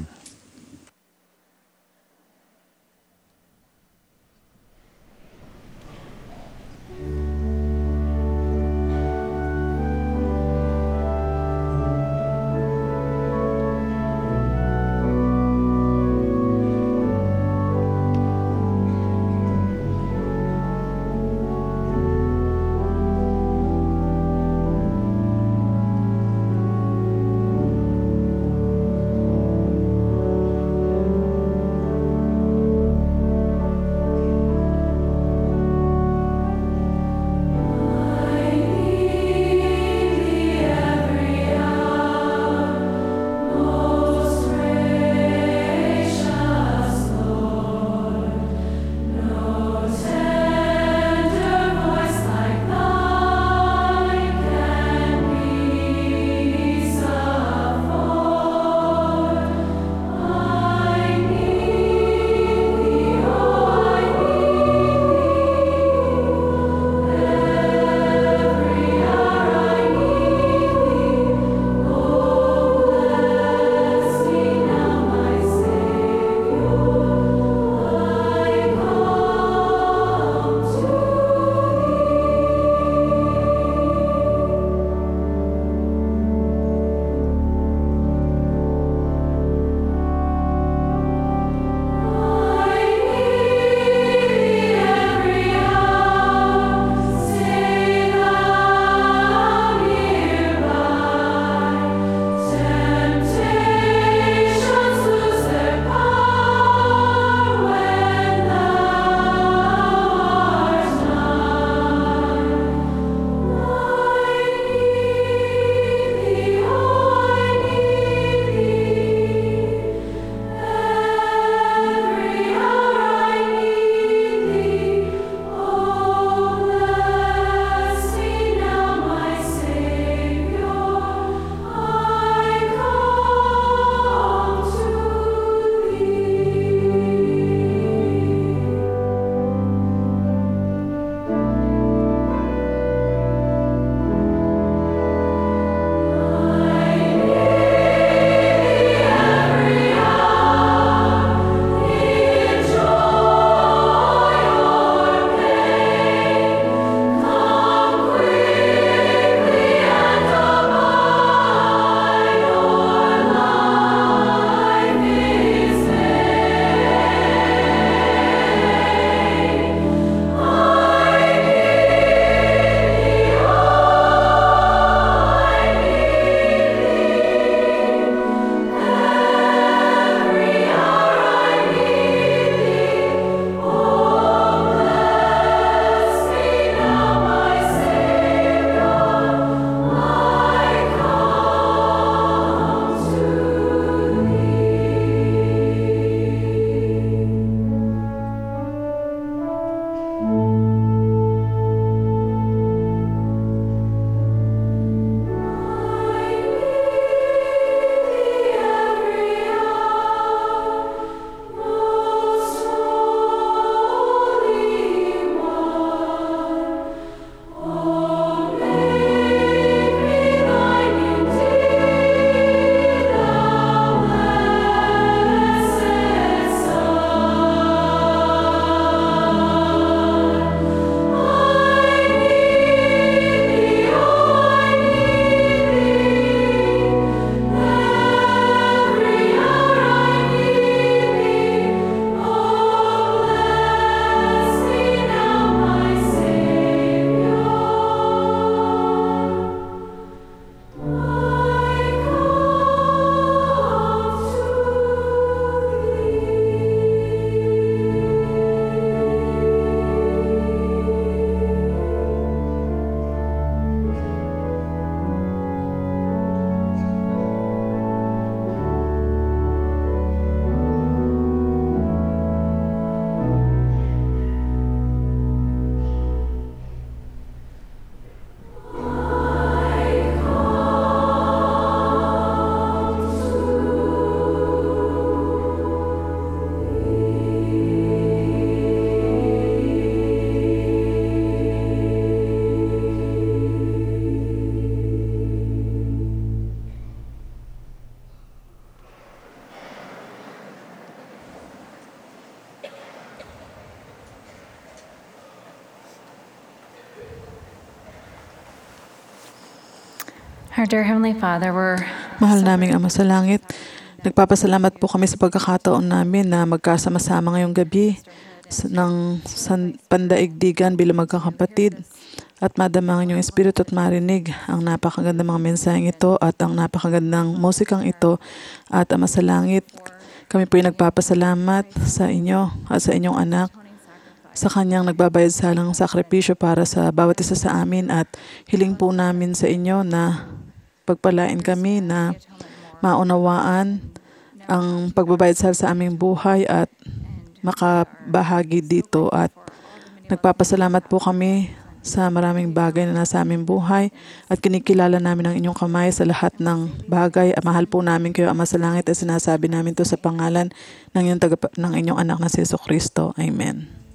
Our dear Heavenly Father, we're Mahal naming Ama sa Langit, nagpapasalamat po kami sa pagkakataon namin na magkasama-sama ngayong gabi ng pandaigdigan bilang magkakapatid at madama ang inyong espiritu at marinig ang napakagandang mga mensaheng ito at ang napakagandang musikang ito. At Ama sa Langit, kami po ay nagpapasalamat sa inyo at sa inyong anak sa kanyang nagbabayad salang sakripisyo para sa bawat isa sa amin, at hiling po namin sa inyo na pagpalain kami na maunawaan ang pagbabayad sa aming buhay at makabahagi dito. At nagpapasalamat po kami sa maraming bagay na nasa aming buhay at kinikilala namin ang inyong kamay sa lahat ng bagay. Mahal po namin kayo, Ama sa Langit, at sinasabi namin to sa pangalan ng inyong anak na si Jesucristo. Amen.